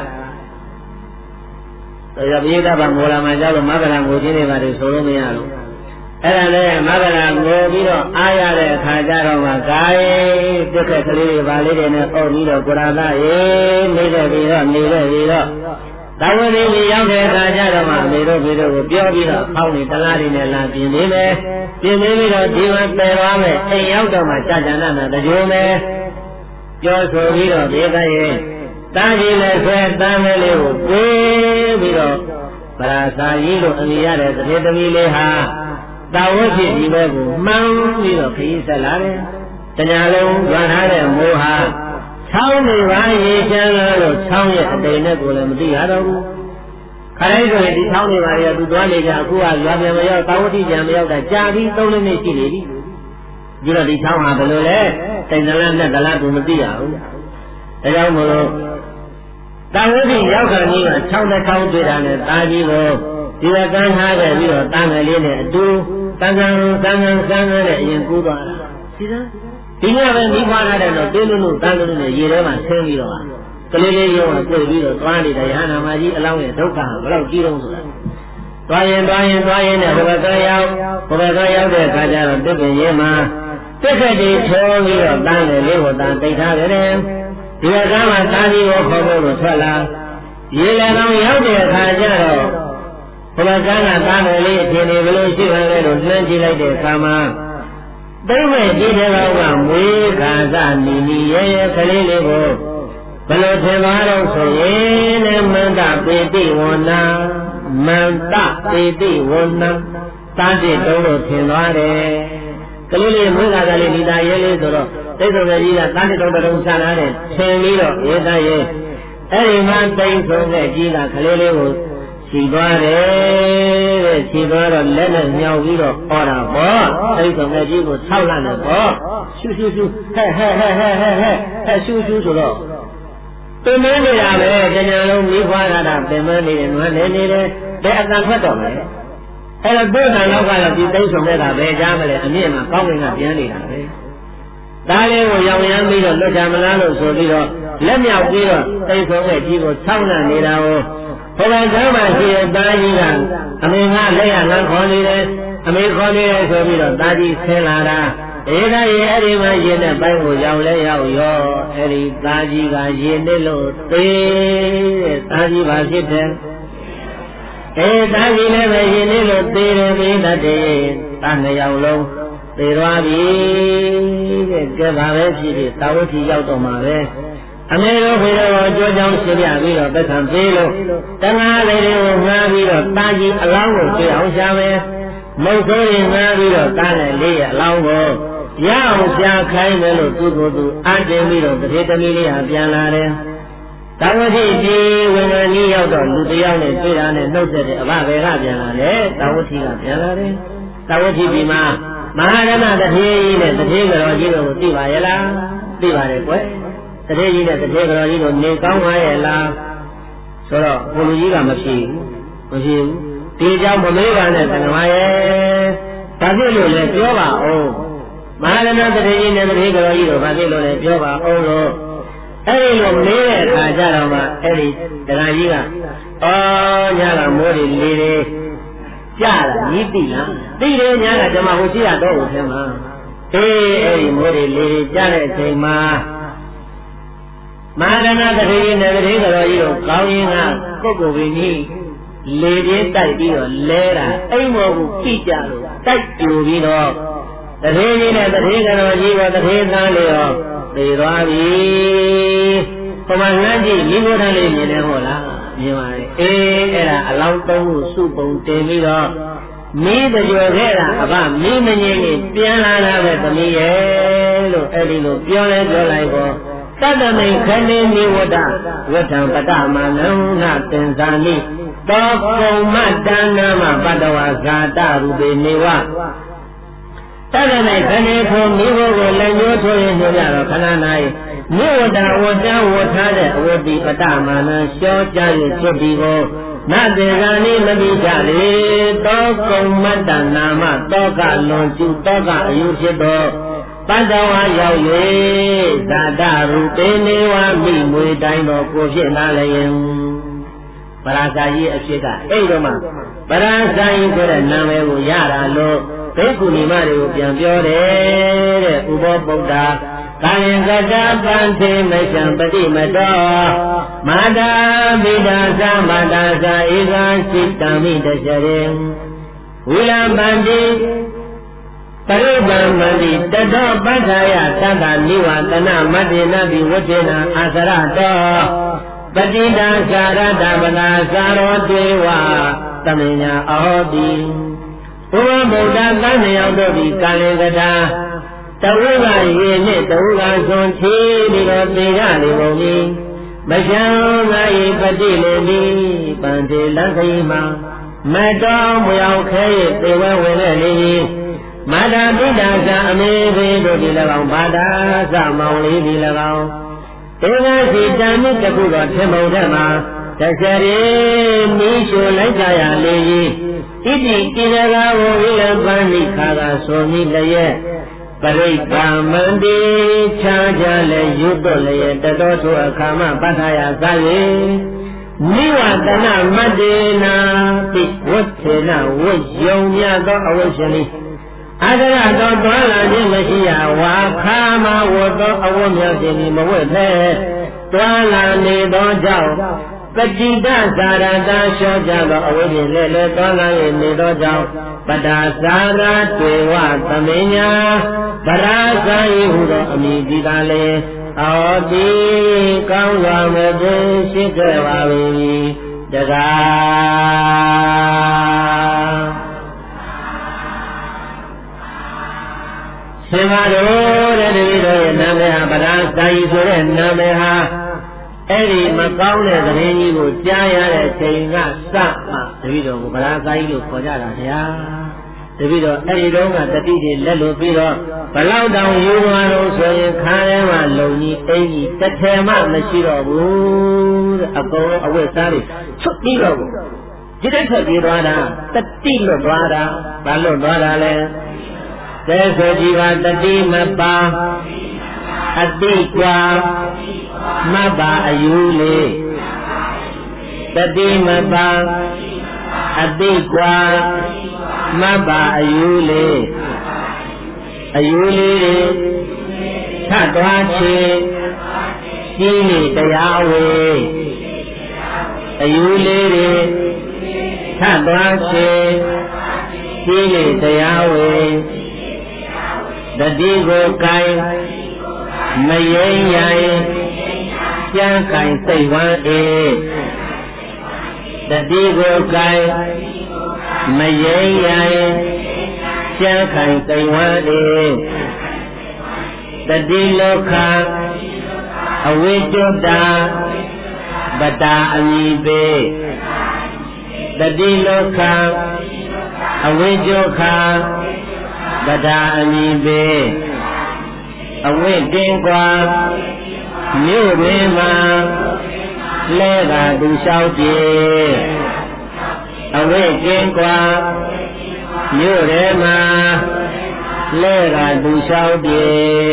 ဒါပြိဿဘာငိုလာမှကြောက်လို့မဗရာမူချင်းတွေဘာတွေဆိုလို့မရဘူးအဲ့ဒါလည်းမဗရာငိုပြီးတော့အားရတဲ့အခါကျတော့မှဂါယေပြက်ကကလေးတွေဘာလေးတွေနဲ့အုပ်ပြီးတော့ကိုရသရေနေတဲ့ပြီးတော့နေတဲ့ပြီးတော့သာဝတိကြီးရောက်တဲ့အခါကျတော့မှမေတို့ဖေတို့ကိုပြောပြီးတော့အောင်းနေတလားတွေနဲ့လာပြင်နေမယ်ပြင်နေပြီးတော့ဒီမှာပယ်သွားမယ်အိမ်ရောက်တော့မှကြာကြာနာနာတကြိုးမယ်ပြောဆိုပြီးတော့ဒေသရဲ့တာကြီးလည်းဆွဲတမ်းမဲလေးကိုပြေးပြီးတော့ပရာသာကြီးလို့အမိရတဲ့တတိသမီးလေးဟာတာဝတ်ဖြစ်ဒီဘက်ကိုမှန်းပြီးတော့ခရီးဆက်လာတယ်။တညာလုံးရွာထားတဲ့မိုးဟာချောင်းနေပါရေချမ်းလို့ချောင်းရဲ့အတိမ်နဲ့ကိုလည်းမသိရတော့ဘူး။ခရိုင်ဆိုရင်ဒီချောင်းနေပါရဲ့သူသွားနေကြအခုကရွာပြန်မရောက်တာဝတိပြန်မရောက်တာကြာပြီးသုံးနှစ်ရှိနေပြီ။ဒီတော့ဒီချောင်းဟာဘယ်လိုလဲစိတ်ဇလန်းနဲ့ဇလန်းသူမသိရဘူးဒါကြောင့်မို့လို့တာဝတိရောက်ခါကြီးက၆နှစ်ချောင်းတွေ့တာနဲ့တာကြီးကိုဒီကကန်းထားခဲ့ပြီးတော့တာငယ်လေးနဲ့အတူတန်ကန်တန်ကန်တန်ကန်နဲ့အရင်ကူးသွားတာဒီလားဒီကပဲမိဖွားထားတဲ့တော့တင်းလို့လို့တန်လို့နဲ့ရေထဲမှာဆင်းပြီးတော့ကလေးလေးရောတွေ့ပြီးတော့သွားနေတဲ့ရဟန္တာမကြီးအလောင်းရဲ့ဒုက္ခဘယ်လောက်ကြီးတော့ဆိုတာသွားရင်သွားရင်သွားရင်နဲ့ဘယ်ကရောက်ဘယ်ကရောက်တဲ့အခါကျတော့တစ်ပင်ရဲမှာတက္ကတိထိုးပြီးတော့တန်းလေလေးကိုတန်းတိတ်ထားကြတယ်ဒီကကမှတာကြီးကိုခေါ်ဖို့လို့ထွက်လာရေလည်းကောင်းရောက်တဲ့အခါကျတော့ဘုရားကန်းကတန်းလေလေးအထင်တွေဘယ်လိုရှိပါလဲလို့နှမ်းကြည့်လိုက်တဲ့အခါမှာသိမဲ့ဒီတဲ့ကောင်ကမွေးခါစနီနီရဲရဲကလေးလေးကိုဘယ်လိုထင်ပါတော့ဆိုရင်နဲ့မန္တပေတိဝနာမန္တပေတိဝနာတားတဲ့တုံးလို့ထင်သွားတယ်ကလေးလေးမွေးခါစားလေးဒီသားရဲလေးဆိုတော့သိဆုံးတဲ့ကြီးကတားတဲ့တုံးတုံးဆန်လာတဲ့ထင်ပြီးတော့ဧသားရဲအဲ့ဒီမှာသိဆုံးတဲ့ကြီးကကလေးလေးကိုခြိသွားတယ်တဲ့ခြိသွားတော့လက်နဲ့ညှောက်ပြီးတော့ဟောတာပေါ့သိဆုံးတဲ့ကြီးကိုဆောက်လာတယ်ပေါ့ရှူရှူရှူဟဲ့ဟဲ့ဟဲ့ဟဲ့ဟဲ့ဟဲ့ဟဲ့ရှူရှူဆိုတော့ပင်မနေတာပဲတညာလုံးမိဖွားတာပင်မနေတယ်နွမ်းနေနေတယ်တဲ့အတန်ထွက်တော့မယ်အဲ့တော့ဘုရားလောကကတော့ဒီသိဆုံးတဲ့ကပဲကြားမလဲအမြင့်မှာကောင်းကင်ကပြန်နေတာပဲဒါလေးကိုရောင်ရမ်းပြီးတော့လွတ်ကြမလားလို့ဆိုပြီးတော့လက်မြောက်ပြီးတော့သိဆုံးတဲ့ကြီးကိုဆောင်းနေနေတာကိုဟိုဘက်ကမှရှိတဲ့သားကြီးကအမေကလက်ရငါခေါ်နေတယ်အမေခေါ်နေတယ်ဆိုပြီးတော့သားကြီးဆင်းလာတာဧကရေအဲ့ဒီမှာရင်တဲ့ပိုင်းကိုရောက်လဲရောက်ရောအဲ့ဒီသားကြီးကရင်နစ်လို့သေးတဲ့သားကြီးပါဖြစ်တယ်အဲသားကြီးလည်းပဲရင်နစ်လို့သေးတယ်ပြီးတတ်တယ်သားနှစ်ယောက်လုံးသေသွားပြီတဲ့ကြက်ပါပဲဖြစ်ဖြစ်သာဝတိရောက်တော့မှာပဲအမေတို့ဖေတော်ကြိုးကြောင်းရှင်းပြပြီးတော့သက်ခံပေးလို့တဏှာလေးတွေကိုငှားပြီးတော့သားကြီးအလောင်းကိုတွေ့အောင်ရှာမယ်မုတ်ဆိုးရင်ငှားပြီးတော့သားနဲ့လေးရဲ့အလောင်းကိုရအောင်ရှာခိုင်းတယ်လို့သူ့ကိုယ်သူအတင်ပြီးတော့တတိတမီလေးဟာပြန်လာတယ်သာဝတိဒီဝင်ငန်းကြီးရောက်တော့လူတယောက်နဲ့တွေ့တာနဲ့နှုတ်ဆက်တဲ့အဘဘယ်ကပြန်လာလဲသာဝတိကပြန်လာတယ်သာဝတိဒီမှာမဟာရမတထေကြီးနဲ့တထေကတော်ကြီးတို့ကိုသိပါရဲ့လားသိပါတယ်ကွယ်တထေကြီးနဲ့တထေကတော်ကြီးတို့နေကောင်းပါရဲ့လားဆိုတော့ဘုလူကြီးကမဖြေဘူးမဖြေဘူးဒီကြောင့်မမေးပါနဲ့သံဃာရဲ့ဘာဖြစ်လို့လဲပြောပါဦးမဟာရမတထေကြီးနဲ့တထေကတော်ကြီးတို့ဘာဖြစ်လို့လဲပြောပါဦးလို့အဲ့ဒီလိုမေးတဲ့အခါကျတော့မှအဲ့ဒီတရားကြီးကအော်ညကမိုးတွေလေတွေကြတာမြည်သိလားသိတယ်ညာကဓမ္မဟိုရှိရတော့ဦးထဲမှာအေးအဲ့ဒီမိုးတွေလေတွေကြတဲ့အချိန်မှာမဟာရဏတထေကြီးနဲ့တထေကတော်ကြီးတို့ကောင်းရင်ကပုဂ္ဂိုလ်ပင်ကြီးလေပြင်းတိုက်ပြီးတော့လဲတာအိမ်မော်ကိုကြည့်ကြလို့တိုက်ပြူပြီးတော့တထေကြီးနဲ့တထေကတော်ကြီးရောတထေသားလေးရောသေသွားပြီ။ဟိုမှာငန်းကြည့်မိမိုးထမ်းလေးမြင်တယ်ဟုတ်လားမြင်ပါလေ။အေးအဲ့ဒါအလောင်းသုံးခုစုပုံတင်ပြီးတော့မီးတကြော်ခဲ့တာအဘမီးမငြိမ်ရင်ပြန်လာတာပဲသမီးရဲ့လို့အဲ့ဒီလိုပြောလဲပြောလိုက်တော့တတ္တမိန်ခဏိနိဝတ္တဝဋ္ဌံပတ္တမနံနာသင်္ဇာနိသောကုံမတဏ္ဏမပတ္တဝါဇာတရူပေနေဝတရ၌ခဏေဖို့မိဖို့ကိုလည်းညှိုးထိုးရင်ညွှန်ရတော့ခဏ၌မြေဝတ္တဝတ္တဝတ်ထားတဲ့အဝတိပတ္တမာနရှောကြ၍ဖြစ်ပြီးကိုနတေဇာနိမတိကြလေတောကုံမတ္တနာမတောကလွန်ကျူတောကအယုဖြစ်သောပတ္တဝါရောက်၍ဇာတရူပေနေဝမိမွေတိုင်းတော်ကိုဖြစ်လာလျင်ပရာဇာကြီးအဖြစ်ကအဲ့တော့မှပရာဇာကြီးဆိုတဲ့နာမည်ကိုရတာလို့ဘိက္ခုနီမတွေကိုပြန်ပြောတယ်တဲ့ဥပောပုဒ္ဒါကာယံကတပံသေမရှံပတိမတောမာတာမိဒါသမတာသာဧကစိတံမိတချရေဝိလံပန္တိပရိပံမန္တိတတောပဋ္ဌာယသတ္တနိဝတနမတ္တေနပိဝဋ္ဌေနအာသရတောပတိတာသာရတပနာသာရောတေဝသမေညာအဟောတိဘုရားဗုဒ္ဓကံရောက်တော့ဒီကာလေကထာတဝိကရေနဲ့တဝိကဆွန်ချီပြီးတော့သေရနေပုံကြီးမရှံငါဤပတိလေဒီပန္တိလက္ခိမမတော်မရောက်ခဲ၍သေဝဝင်တဲ့လေမာတာပိတာသာအမေဘေတို့ဒီ၎င်းဘာသာသမောင်လေးဒီ၎င်းဧကစီတံမြစ်တခုတော်ထင်ပုံထဲမှာတစ္ဆရေမီးရှို့လိုက်ကြရလေ၏ဣတိကိရကာဝိလပန္နိခါကဆိုမိလျက်ပရိက္ခမန္တိခြားကြလေရွတ်တော့လျက်တတော်ထိုအခါမှပဋ္ဌာယသာ၍နိဝတနမတ္တေနာတိဝဋ္ဌေနဝိယုံမြတ်သောအဝိရှင်၏အဒရတော်တွားလာခြင်းမရှိရဝါခါမဝတ်သောအဝတ်မြောက်ခြင်းမဝတ်ပဲတွားလာနေသောကြောင့်ပတိတသာရတာလျှောကြသောအဝိဇ္ဇလဲလဲတွားလာ၍နေသောကြောင့်ပတ္တာသာရတေဝသမေညာဗရာဇာယဟုသောအမိဒီသာလေအောတိကောင်းစွာမသိရှိခဲ့ပါ၏တကားရှင်မတော်တဲ့တပည့်တော်ရဲ့နာမည်ဟာဗရာဇာယဆိုတဲ့နာမည်ဟာအဲ့ဒီမကောင်းတဲ့သတင်းကြီးကိုကြားရတဲ့ချိန်ကစမှတပည့်တော်ကိုဗရာဇာကြီးလို့ခေါ်ကြတာဗျာတပည့်တော်အဲ့ဒီတော့ကတတိတွေလက်လို့ပြီးတော့ဘလောက်တောင်ယူသွားလို့ဆိုရင်ခါထဲမှာလုံကြီးအင်းကြီးတစ်ထည်မှမရှိတော့ဘူးတဲ့အကုန်အဝတ်စားတွေချုပ်ပြီးတော့ဒီတိုက်ထွက်ပြေးသွားတာတတိလွတ်သွားတာဘာလွတ်သွားတာလဲတဲဆိုကြည်ပါတတိမပါအတိကွာမတ်ပါအယူလေးတတိမပါအတိကွာမပါအယူလေးအယူလေးတွေထသွားချေကြီးနေတရားဝေအယူလေးတွေထသွားချေကြီးနေတရားဝေတတိကိုကိုင်မယိမ့်ရိုင်ကြံကိုင်စိတ်ဝမ်းအေးတတိကိုကိုင်မယိမ့်ရိုင်ကြံကိုင်စိတ်ဝမ်းအေးတတိလောကအဝိတုတ္တာပတာအမိပေတတိလောကအဝိတုခာပတာအမိပေအဝိတင်ကွာမြို့ပင်မှာလဲကသူလျှောက်ပြေအဝိကျင်ကွာမြို့ထဲမှာလဲကသူလျှောက်ပြေ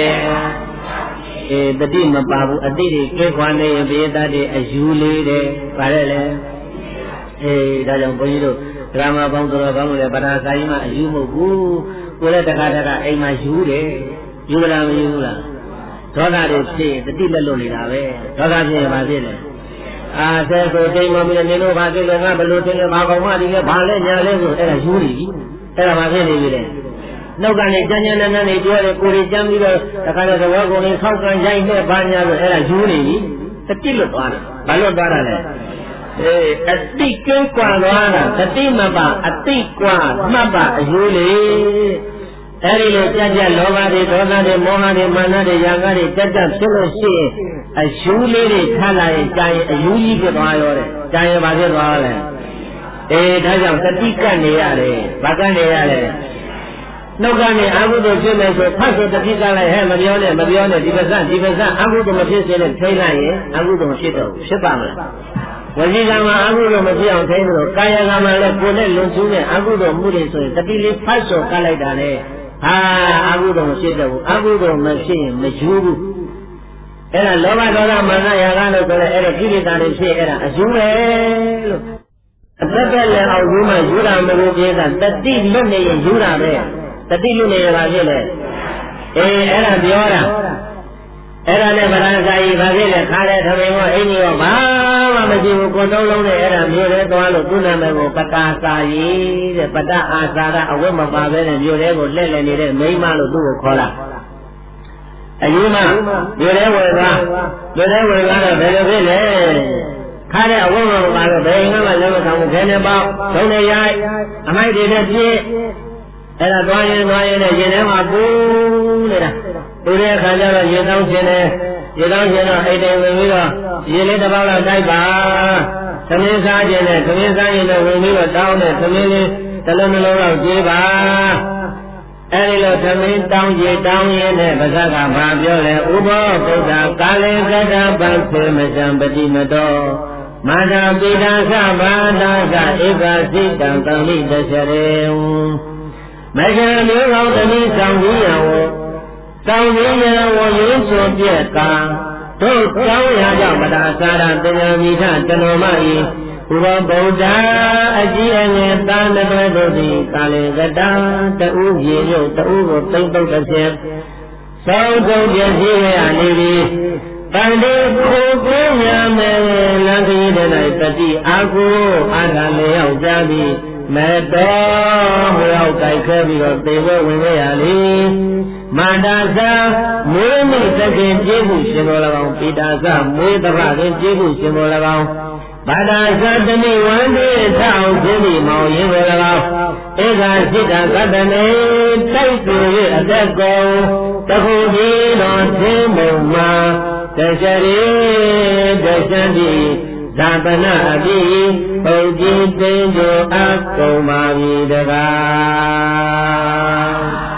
အဲတတိမပါဘူးအတိတွေကဲခွာနေရင်ဘေးသားတွေအယူလေးတယ်ပါတယ်လေအေးဒါကြောင့်ဘုန်းကြီးတို့ဒရာမာပေါင်းတော်ကောင်းလို့လေပဒါစာကြီးမှာအယူမဟုတ်ဘူးကိုယ်လည်းတခါတခါအိမ်မှာယူတယ်ယူလားမယူဘူးလားဒေါသတွေဖြစ်တတိလက်လွတ်နေတာပဲဒေါသဖြစ်ရင်ဘာဖြစ်လဲအာဆဲကိုတိမ်မမီနေလို့ဘာဖြစ်လဲငါဘလို့တင်လဲဘာကောင်မဒီကဘာလဲညာလဲဆိုအဲ့ဒါယူနေပြီအဲ့ဒါဘာဖြစ်နေပြီလဲနှုတ်ကနေကြမ်းကြမ်းနဲ့နဲ့နေပြောတယ်ကိုယ်ကြီးကြမ်းပြီးတော့တခါတော့သဘောကုန်လေးဆောက်ကန်ရိုက်နဲ့ဘာညာဆိုအဲ့ဒါယူနေပြီတတိလွတ်သွားတာဘာလွတ်သွားတာလဲအေးအတိကင်းကွာသွားတာတတိမပါအတိကွာမှတ်ပါအယူလေအဲ့ဒီလိုကြက်ကြက်လောဘတွေဒေါသတွေမောဟတွေမာနတွေရာဂတွေကြက်ကြက်ဖြစ်လို့ရှိရင်အယူလေးတွေထလာရင်ကြာရင်အယူကြီးဖြစ်သွားရောတဲ့ကြာရင်ဘာဖြစ်သွားလဲအေးဒါကြောင့်တတိကတ်နေရတယ်ဘာကတ်နေရလဲနှုတ်ကနေအာဟုတုဖြစ်မယ်ဆိုဖတ်ဆိုတတိကလိုက်ဟဲ့မပြောနဲ့မပြောနဲ့ဒီပစဒီပစအာဟုတုမဖြစ်စေနဲ့ထိန်းလိုက်ရင်အာဟုတုမဖြစ်တော့ဖြစ်ပါမလားဝစီကံမှာအာဟုတုမဖြစ်အောင်ထိန်းလို့ကာယကံမှာလည်းကိုယ်နဲ့လွန်ကျူးတဲ့အာဟုတုမှုတွေဆိုရင်တတိလေးဖတ်ဆိုကတ်လိုက်တာလေဟာအာဟုတုမရှိတော့ဘူးအာဟုတုမရှိရင်မယူဘူးအဲ့ဒါလောဘဒေါသမာနရာဂလို့ဆိုရဲအဲ့ဒါကိလေသာတွေဖြစ်အဲ့ဒါအယူပဲလို့အသက်သက်လည်းအောင်ယူမှယူတာမလို့ပြေးတာတတိလွတ်နေရင်ယူတာပဲတတိလွတ်နေရပါဖြစ်လေအေးအဲ့ဒါပြောတာအဲ့ဒါနဲ့ဗလာစာကြီးဘာဖြစ်လဲခါတဲ့သမင်ကအင်းကြီးကဘာမှမရှိဘူးကိုယ်သုံးလုံးနဲ့အဲ့ဒါမျိုးလဲသွားလို့သူ့နာမည်ကိုပတာစာကြီးတဲ့ပတအာစာရအဝတ်မပါဘဲနဲ့မျိုးလေးကိုလှည့်လည်နေတဲ့မိန်းမလို့သူ့ကိုခေါ်လာအယူမမျိုးလေးဝယ်သွားမျိုးလေးဝယ်သွားတော့ဘယ်လိုဖြစ်လဲခါတဲ့အဝတ်မပါတော့ဘယ်ငါမှလည်းမဆောင်ဘူးခဲနေပေါ့ဒုံနေရိုက်အမိုက်တွေနဲ့ပြည့်အဲ့ဒါသွားရင်သွားရင်လည်းရင်ထဲမှာပူနေတာပူတဲ့အခါကျတော့ရေတောင်းခြင်းနဲ့ရေတောင်းခြင်းတော့အိတ်တိုင်ဝင်ပြီးတော့ရေလေးတစ်ပေါက်လောက်တိုက်ပါသမင်းစားခြင်းနဲ့သမင်းစားရင်တော့ဝင်ပြီးတော့တောင်းတဲ့သမင်းလေးတစ်လုံးတစ်လုံးလောက်ကျေးပါအဲ့ဒီလိုသမင်းတောင်းရေတောင်းရင်နဲ့ပါဇက်ကဘာပြောလဲဥဘောဗုဒ္ဓကာလေကတ္တပံသေမဇံပတိမတောမာတာပိတာသဘာတာကဧကစိတံတံလိတချရေမဂ္ဂံမျိုးကောင်းတနည်းဆောင်ပြီးရဝတောင်းပြီးရဝရင်းဆိုပြက်ကတို့ကောင်းရာကြောင့်မတာစာရတဉာမိထကျွန်တော်မဤဘုရားဗုဒ္ဓအကြီးအငယ်သာနတော်တို့သည်ကာလေကတံတူရေရုပ်တူကိုသိမ့်ပုတ်တစ်ချက်သောင်းကုန်ပြည့်စည်ရနေပြီတန်တေကိုကိုညာမယ်လမ်းကြီးတဲ့၌တတိအာကိုအာထာလေးယောက်ကြသည်မေတ္တာဟောရောက်တိုက်ခဲပြီးတော့သေဘဝင်ခဲ့ရလေမန္တာသာမွေးမိသခင်ပြေးမှုရှင်တော်၎င်းပိတာသမွေးတပခင်ပြေးမှုရှင်တော်၎င်းဘာသာသာတမိဝန္တိထောင်ခြင်းဒီမောင်ရင်တော်၎င်းဧကစိတ္တကတ္တနေတိုက်သူ၍အသက်ကုန်တခုဒီတော်သင်မုံမှာတချရီတချန်တိဇာပနာအပိပုတ်ကြည်သိင်တို့အကုန်ပါပြီတကား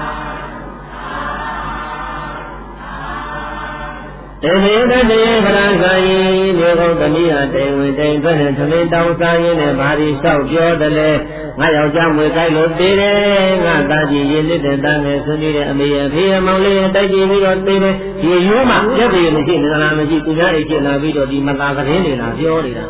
တေမေတတေဗရဇာယီမြေကုန်းတမိဟာတိမ်ဝင်တိမ်ထွက်နဲ့သမင်းတောင်းစားရင်းနဲ့ဘာဒီလျှောက်ပြောတယ်လေငါယောက်ျားမွေကိုက်လို့တေးတယ်ငါသားကြီးရင်းနှစ်တဲ့သားငယ်ဆွေးနွေးတဲ့အမေအဖေအမောင်လေးတိုက်ကြည့်ပြီးတော့တေးတယ်ဒီရိုးမှရက်တွေမရှိနေလားမရှိသူများတွေကျင်လာပြီးတော့ဒီမသာသတင်းတွေလာပြောနေတာသူ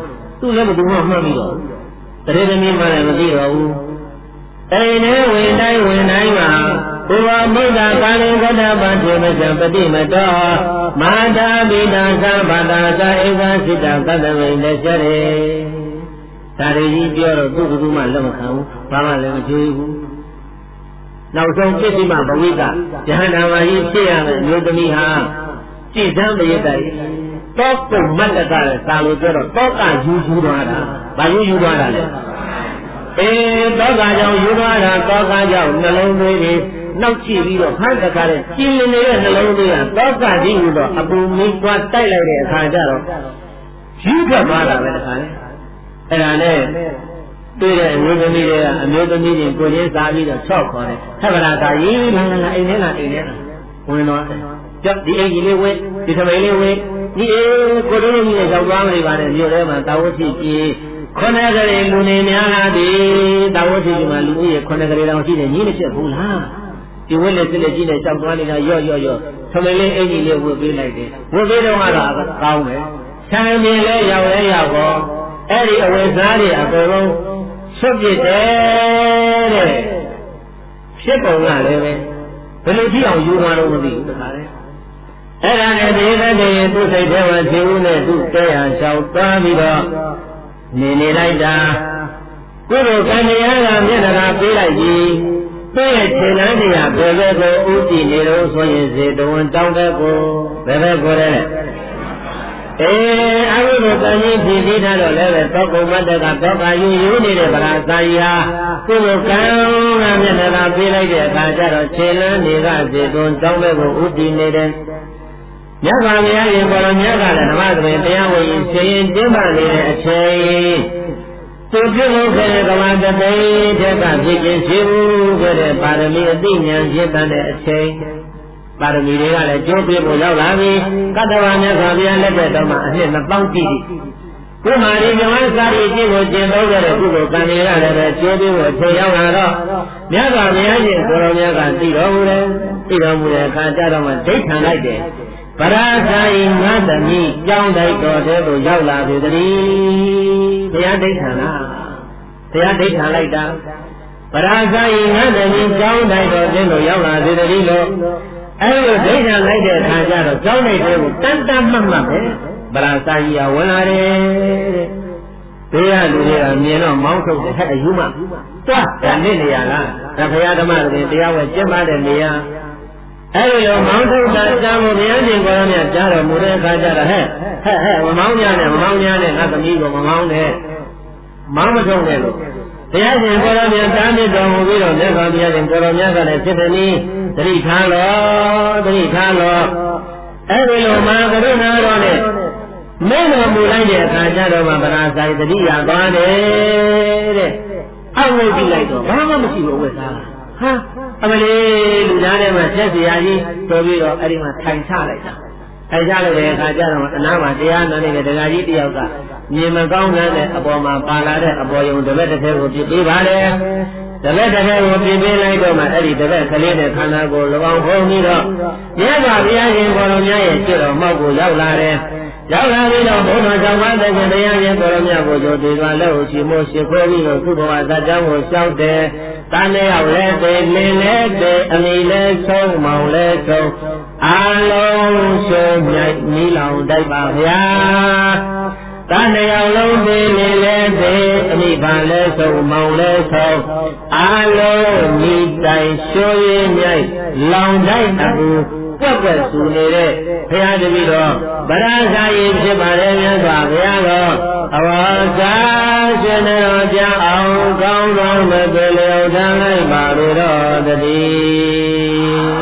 သူ့လည်းဘယ်သူမှမှတ်ပြီးတော့တရေသမီးမှလည်းမသိတော့ဘူးအိမ်ထဲဝင်တိုင်းဝင်တိုင်းမှာဘုရားမုဒ္ဒကာလိကတ္တပတိမဇံပတိမတောမာတာပိတာသဘာတာသာဧကစိတကတ္တဝိလက်ရှရေဒါတွေကြီးပြောတော့သူ့ဘယ်သူမှလက်မခံဘူးဘာမှလည်းမကြွေးဘူးနောက်ဆုံးပြည့်စုံမှဘဝိကယဟန္တာမကြီးဖြစ်ရမယ်မျိုးသမီးဟာကြည်စမ်းမရတဲ့တောကုမတ်တကလည်းသာလို့ပြောတော့တောကယူယူသွားတာဘာယူယူသွားတာလဲအေးတောကကြောင့်ယူသွားတာတောကကြောင့်နှလုံးသွေးတွေနောက်ကြည့်ပြီးတော့ဖတ်တကားတဲ့ကျင်းနေတဲ့နှလုံးသွေးကတောကကြီးယူတော့အပူမီးကွာတိုက်လိုက်တဲ့အခါကျတော့ယူထွက်သွားတာပဲတခါလေအဲ့ဒါနဲ့တွေ့တဲ့အမျိုးသမီးတွေကအမျိုးသမီးတွေကိုရင်းစားပြီးတော့ဆော့ခေါ်တယ်သဗ္ဗရာသာကြီးလာလာအိမ်ထဲလာအိမ်ထဲလာဝင်တော့ကြောက်ဒီအိမ်ကြီးလေးဝင်ဒီသမိန်လေးဝင်ဒီအေးကိုတို့ကြီးနဲ့ရောက်သွားမလို့ပါနဲ့မြို့ထဲမှာတာဝတိကြီးခုနကလေးလူနေများလာပြီတာဝတိကြီးမှာလူကြီးခုနကလေးတောင်ရှိတယ်ညီးမဖြစ်ဘူးလားဒီဝက်လက်စစ်လက်ကြီးနဲ့ကြောက်သွားနေတာရော့ရော့ရော့သမိန်လေးအိမ်ကြီးလေးဝတ်ပေးလိုက်တယ်ဝတ်ပေးတော့ကတော့ကောင်းတယ်ဆံမြင်လဲရောက်လဲရောက်တော့အဲ့ဒီအဝိဇ္ဇာတွေအကုန်လုံးဆွတ်ပြစ်တယ်တဲ့ဖြစ်ပုံကလည်းပဲဘယ်လိုကြည့်အောင်ယူသွားလို့မသိဘူးတခါလေအဲ့ဒါနဲ့ဒီကတည်းကသူ့စိတ်ထဲမှာခြေဦးနဲ့သူ့တဲရလျှောက်သွားပြီးတော့နေနေလိုက်တာကုသိုလ်ကံတရားကမျက်နှာပေးလိုက်ပြီးသူ့ရဲ့ခြေလမ်းတရားဘယ်ဘက်ကိုဥတည်နေလို့ဆိုရင်စေတဝန်တောင်းတဲ့ကိုဘယ်ဘက်ကိုလဲအေးအဘိဓမ္မာကြီးဖြည့်ပြီးထားတော့လည်းပဲသောကုမ္မတ္တကသောကယူယူနေတဲ့ဗလာစာကြီးဟာကုသိုလ်ကံကမျက်နှာပေးလိုက်တဲ့အခါကျတော့ခြေလမ်းတွေကစေတွန်းတောင်းတဲ့ကိုဥတည်နေတဲ့မြတ်စွာဘုရားရှင်ကိုယ်တော်မြတ်ကလည်းဓမ္မသဘင်တရားဝင်ရှင်ရင်ကျင်းပနေတဲ့အချိန်သူပြုလုပ်ခဲ့တဲ့ကမ္ဘာတသိန်းတဲ့ကဖြစ်ခြင်းရှိဘူးဆိုတဲ့ပါရမီအသိဉာဏ်ဖြစ်တဲ့အချိန်ပါရမီတွေကလည်းကျိုးပြဖို့ရောက်လာပြီကတ္တဝါမြတ်စွာဘုရားလက်ထက်တော်မှာအနှစ်နှစ်ပေါင်းကြည့်ဘုမာရီမြဝစာရီကျင့်ကိုကျင့်သုံးခဲ့တဲ့ကုသိုလ်ကံတွေကလည်းပဲကျိုးပြဖို့အချိန်ရောက်လာတော့မြတ်စွာဘုရားရှင်ကိုယ်တော်မြတ်ကသိတော်မူတယ်သိတော်မူတဲ့အခါကျတော့မှဒိဋ္ဌံလိုက်တယ်ပရာဇာယငါသမီးကြောင်းတိုက်တော်တဲ့ကိုရောက်လာပြီတည်းဘုရားဒိဋ္ဌံလားဘုရားဒိဋ္ဌံလိုက်တာပရာဇာယငါသမီးကြောင်းတိုက်တော်တဲ့ကိုရောက်လာပြီတည်းလို့အဲ့လိုဒိဋ္ဌံလိုက်တဲ့အခါကျတော့ကြောင်းတိုက်တဲ့ကိုတန်တန်မှတ်မှတ်ပဲပရာဇာယဝင်လာတယ်တဲ့ဘေးကလူတွေကမြင်တော့မောင်းထုတ်တယ်ဟဲ့အယူမသွားဒါနဲ့နေရလားဒါဘုရားဓမ္မတွေတရားဝဲကျင့်ပါတဲ့နေရာအဲ့ဒီလိုမောင်းထုတ်တာတမ်းဖို့ဘုရားရှင်ကိုယ်တော်မြတ်ကြားတော်မူတဲ့အခါကျတော့ဟဲ့ဟဲ့ဟဲ့မမောင်းကြနဲ့မမောင်းကြနဲ့ငါသမီးကိုမမောင်းနဲ့မောင်းမထုတ်နဲ့လို့ဘုရားရှင်ကိုယ်တော်မြတ်တားမြစ်တော်မူပြီးတော့မြတ်စွာဘုရားရှင်ကိုယ်တော်မြတ်ကလည်းဖြစ်သည်သတိထားလို့သတိထားလို့အဲ့ဒီလိုမှာကရုဏာတော်နဲ့မင်းတော်မူလိုက်တဲ့အခါကျတော့မှဗရာဇာယသတိရသွားတယ်တဲ့အောက်လို့ကြည့်လိုက်တော့ဘာမှမရှိဘူးဝိသသားဟာအမလေးလူသားထဲမှာဆက်စရာကြီးဆိုပြီးတော့အဲ့ဒီမှာထိုင်ချလိုက်တာထိုင်ချလိုက်တဲ့အခါကျတော့အနားမှာတရားနာနေတဲ့ဒကာကြီးတယောက်ကမြင်မကောင်းတဲ့အပေါ်မှာပါလာတဲ့အပေါ်ယုံတစ်ဘက်တစ်ဖက်ကိုပြစ်ပေးပါလေတပည့်တစ်ဖက်ကိုပြင်းပြင်းလိုက်တော့မှအဲ့ဒီတပည့်ကလေးနဲ့ခန္ဓာကိုယ်၎င်းဖုံးပြီးတော့မြတ်စွာဘုရားရှင်ကိုယ်တော်မြတ်ရဲ့ကျွတ်တော်မောက်ကိုရောက်လာတယ်ရောက်လာပြီးတော့ဘုရားကြောင့်ပါတဲ့ရှင်တရားရှင်ကိုယ်တော်မြတ်ကိုကြိုတည်သွားလက်ကိုချီမိုးရှိခိုးပြီးတော့သူ့ဘဝဇာတ်ကြောင်းကိုရှောက်တယ်တန်တဲ့ရောက်လဲသေးလင်းလဲသေးအမိလဲဆုံးမောင်လဲဆုံးအာလုံးရှုံးမြိုက်နီးလောင်တိုက်ပါဗျာတန်တဲ့ရောက်လုံးသေးလင်းလဲသေးအမိပါလဲဆုံးမောင်လဲဆုံးအာလုံးမိတိုင်ရှုံးရင်းမြိုက်လောင်တိုက်အကူကွက်ကွက်ဆူနေတဲ့ဘုရားတပည့်တော်ဗရာဇာယီဖြစ်ပါလေမြတ်စွာဘုရားတော်အဝါစာရှင်တော်ကြအောင်ကောင်းကောင်းမပြေလျော်တန်းလိုက်ပါလေတော်တည်း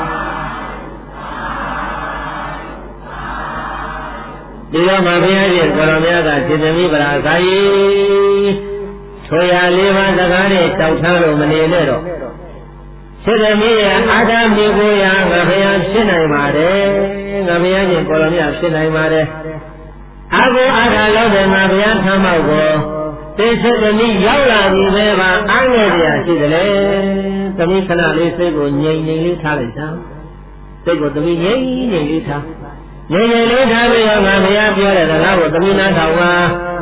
ဒီတော့မှာဘုရားရှင်ကိုယ်တော်မြတ်ကစေတမိဗရာဇာယီထိုရလေးပါးစကားနဲ့တောက်ထားလို့မနေနဲ့တော့စေတမိရဲ့အာဓမိကိုရာငါဘုရားဖြစ်နိုင်ပါတယ်ငါဘုရားရှင်ကိုယ်တော်မြတ်ဖြစ်နိုင်ပါတယ်အာကိုအာဓလောက်တယ်ငါဘုရားထမ်းမောက်ကိုသေစေတမိရောက်လာပြီပဲပါအားငယ်တရားရှိတယ်လေသမီးခဏလေးစိတ်ကိုငြိမ်ငြိမ်လေးထားလိုက်တာစိတ်ကိုသမီးငြိမ်ငြိမ်လေးထားငြိမ်ငြိမ်လေးထားပြီးတော့ငါဘုရားပြောတဲ့စကားကိုသမီးနားထောင်ပါ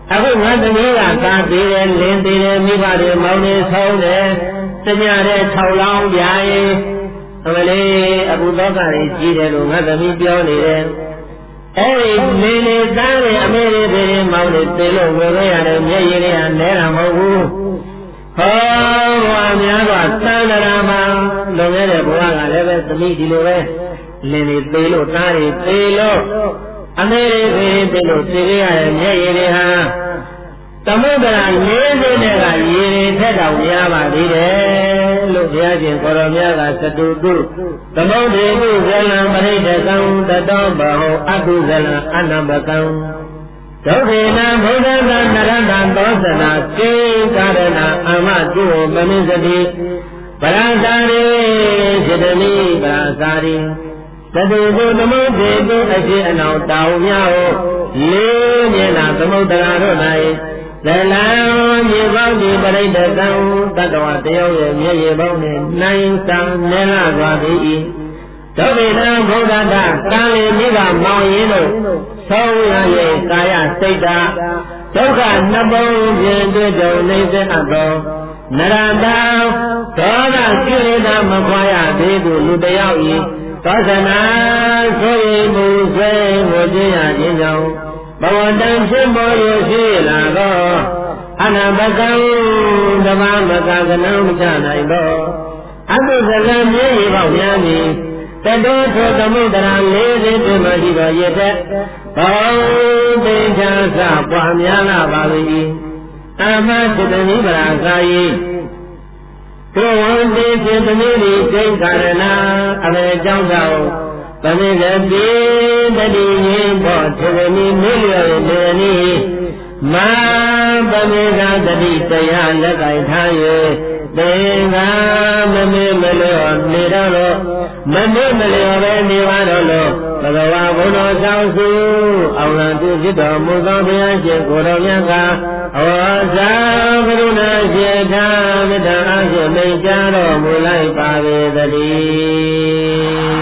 အခုငါသမီးကကားသေးတယ်လင်းသေးတယ်မိဘတွေမောင်းနေဆုံးတယ်တညတဲ့၆လောင်းပြာရင်အမလေးအခုတော့ကလေးကြီးတယ်လို့ငါသမီးပြောနေတယ်အဲ့ဒီလေလေသားတွေအမေတွေတွေမောင်းနေသေလို့ဝယ်ခဲ့ရတယ်မျက်ရည်တွေကနဲတာမဟုတ်ဘူးဟောဘဝများကသံဃာမှာလွန်ခဲ့တဲ့ဘဝကလည်းပဲသမီးဒီလိုပဲလင်းနေသေလို့သားတွေသေလို့အမေတွေသေလို့သေခဲ့ရတဲ့မျက်ရည်တွေဟာသမုဒ္ဒရာလေးစိတ်နဲ့ကရေတွေထက်တောင်များပါသေးတယ်လို့ဘုရားရှင်ကိုရောမြတ်ကသတုတုသမုဒ္ဒေကုဇလံပရိဒကံတတောဘဟောအတုဇလံအနဘကံဒုက္ခေနဘုဒ္ဓသနရတံသောသနာကေကာရဏအမတုဝပနိစတိပရသာရိစေတမိပရသာရိသတုတုသမုဒ္ဒေကုအရှိအနောင်တောင်များကိုလေးမျက်နှာသမုဒ္ဒရာတို့၌ဇလံမြေပေါင်းဒီပရိဒကံတတ္တဝတယောက်ရဲ့မျက်ရည်ပေါင်းနဲ့နိုင်ဆောင်နေလာသွားသည်ဒုက္ခိတံဘုဒ္ဓတာကံလေမိဘမောင်ရင်းတို့ဆုံးရရဲ့ကာယစိတ်ဓာဒုက္ခနှစ်ပုံဖြင့်တွေ့ကြုံနေတဲ့အပ်သောနရတံဒေါသကိလေသာမခွာရသေးသူလူတယောက်ဤသောသနာဆိုရင်မူဆွဲဝေခြင်းရခြင်းကြောင့်ဘဝတန်ဖြစ်ပေါ်ရရှိလာသောအနာဘကံဓမ္မမကကနံမချနိုင်သောအတုဇကံမြေကြီးပေါက်များသည်တတောသောသမုဒ္ဒရာလေးစိတ်တွင်မှရှိသောရတဲ့ဘောတိချာစပွားများလာပါ၏အမသတ္တနိဗ္ဗာန်သာယိကိုဝန္တိစေတမိတိစိတ်ကာရဏအဘေကြောင့်သောပမိကတိတတိယင်ဘောသေဝမိမေလျောနေနိမာပမိကတတိတရားလက်ကိုင်ထား၍သင်္ဃမမေမလျောနေတော့လို့မမေမလျောပဲနေပါတော့လို့ဘဂဝါဘုန်းတော်ဆောင်စုအောင်လံသူဖြစ်တော်မူသောဘုရားရှင်ကိုယ်တော်မြတ်ကဩဇာကရုဏာစေတာမေတ္တာအားဖြင့်မိန့်ကြားတော်မူလိုက်ပါပေသတည်း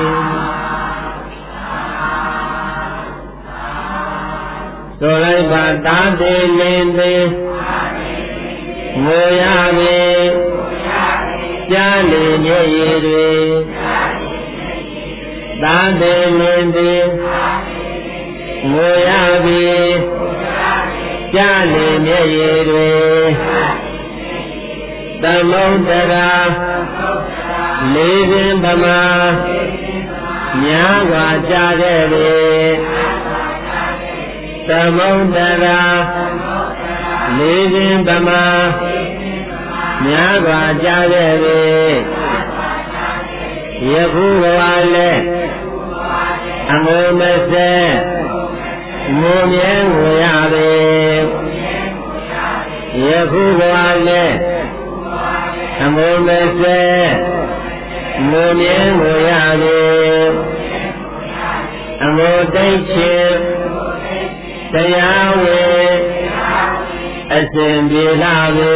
ဆိုလိုက်ပါတာတေလင်းသေးငိုရပေကြားလေမြေရည်တွေတာတေလင်းသေးငိုရပေကြားလေမြေရည်တွေသမုဒ္ဒရာလေးပင်ဗမာများစွာကြားခဲ့ပေသမုဒ္ဒရာလေးပင်ဗမာများစွာကြားခဲ့ပေယခုဘဝလည်းအငုံမစဲငိုမြဲငိုရပေယခုဘဝလည်းအငုံမစဲငိုမြဲငိုရပေအငိုတိတ်ချင်တရားဝေအစဉ်ပြေလာပေ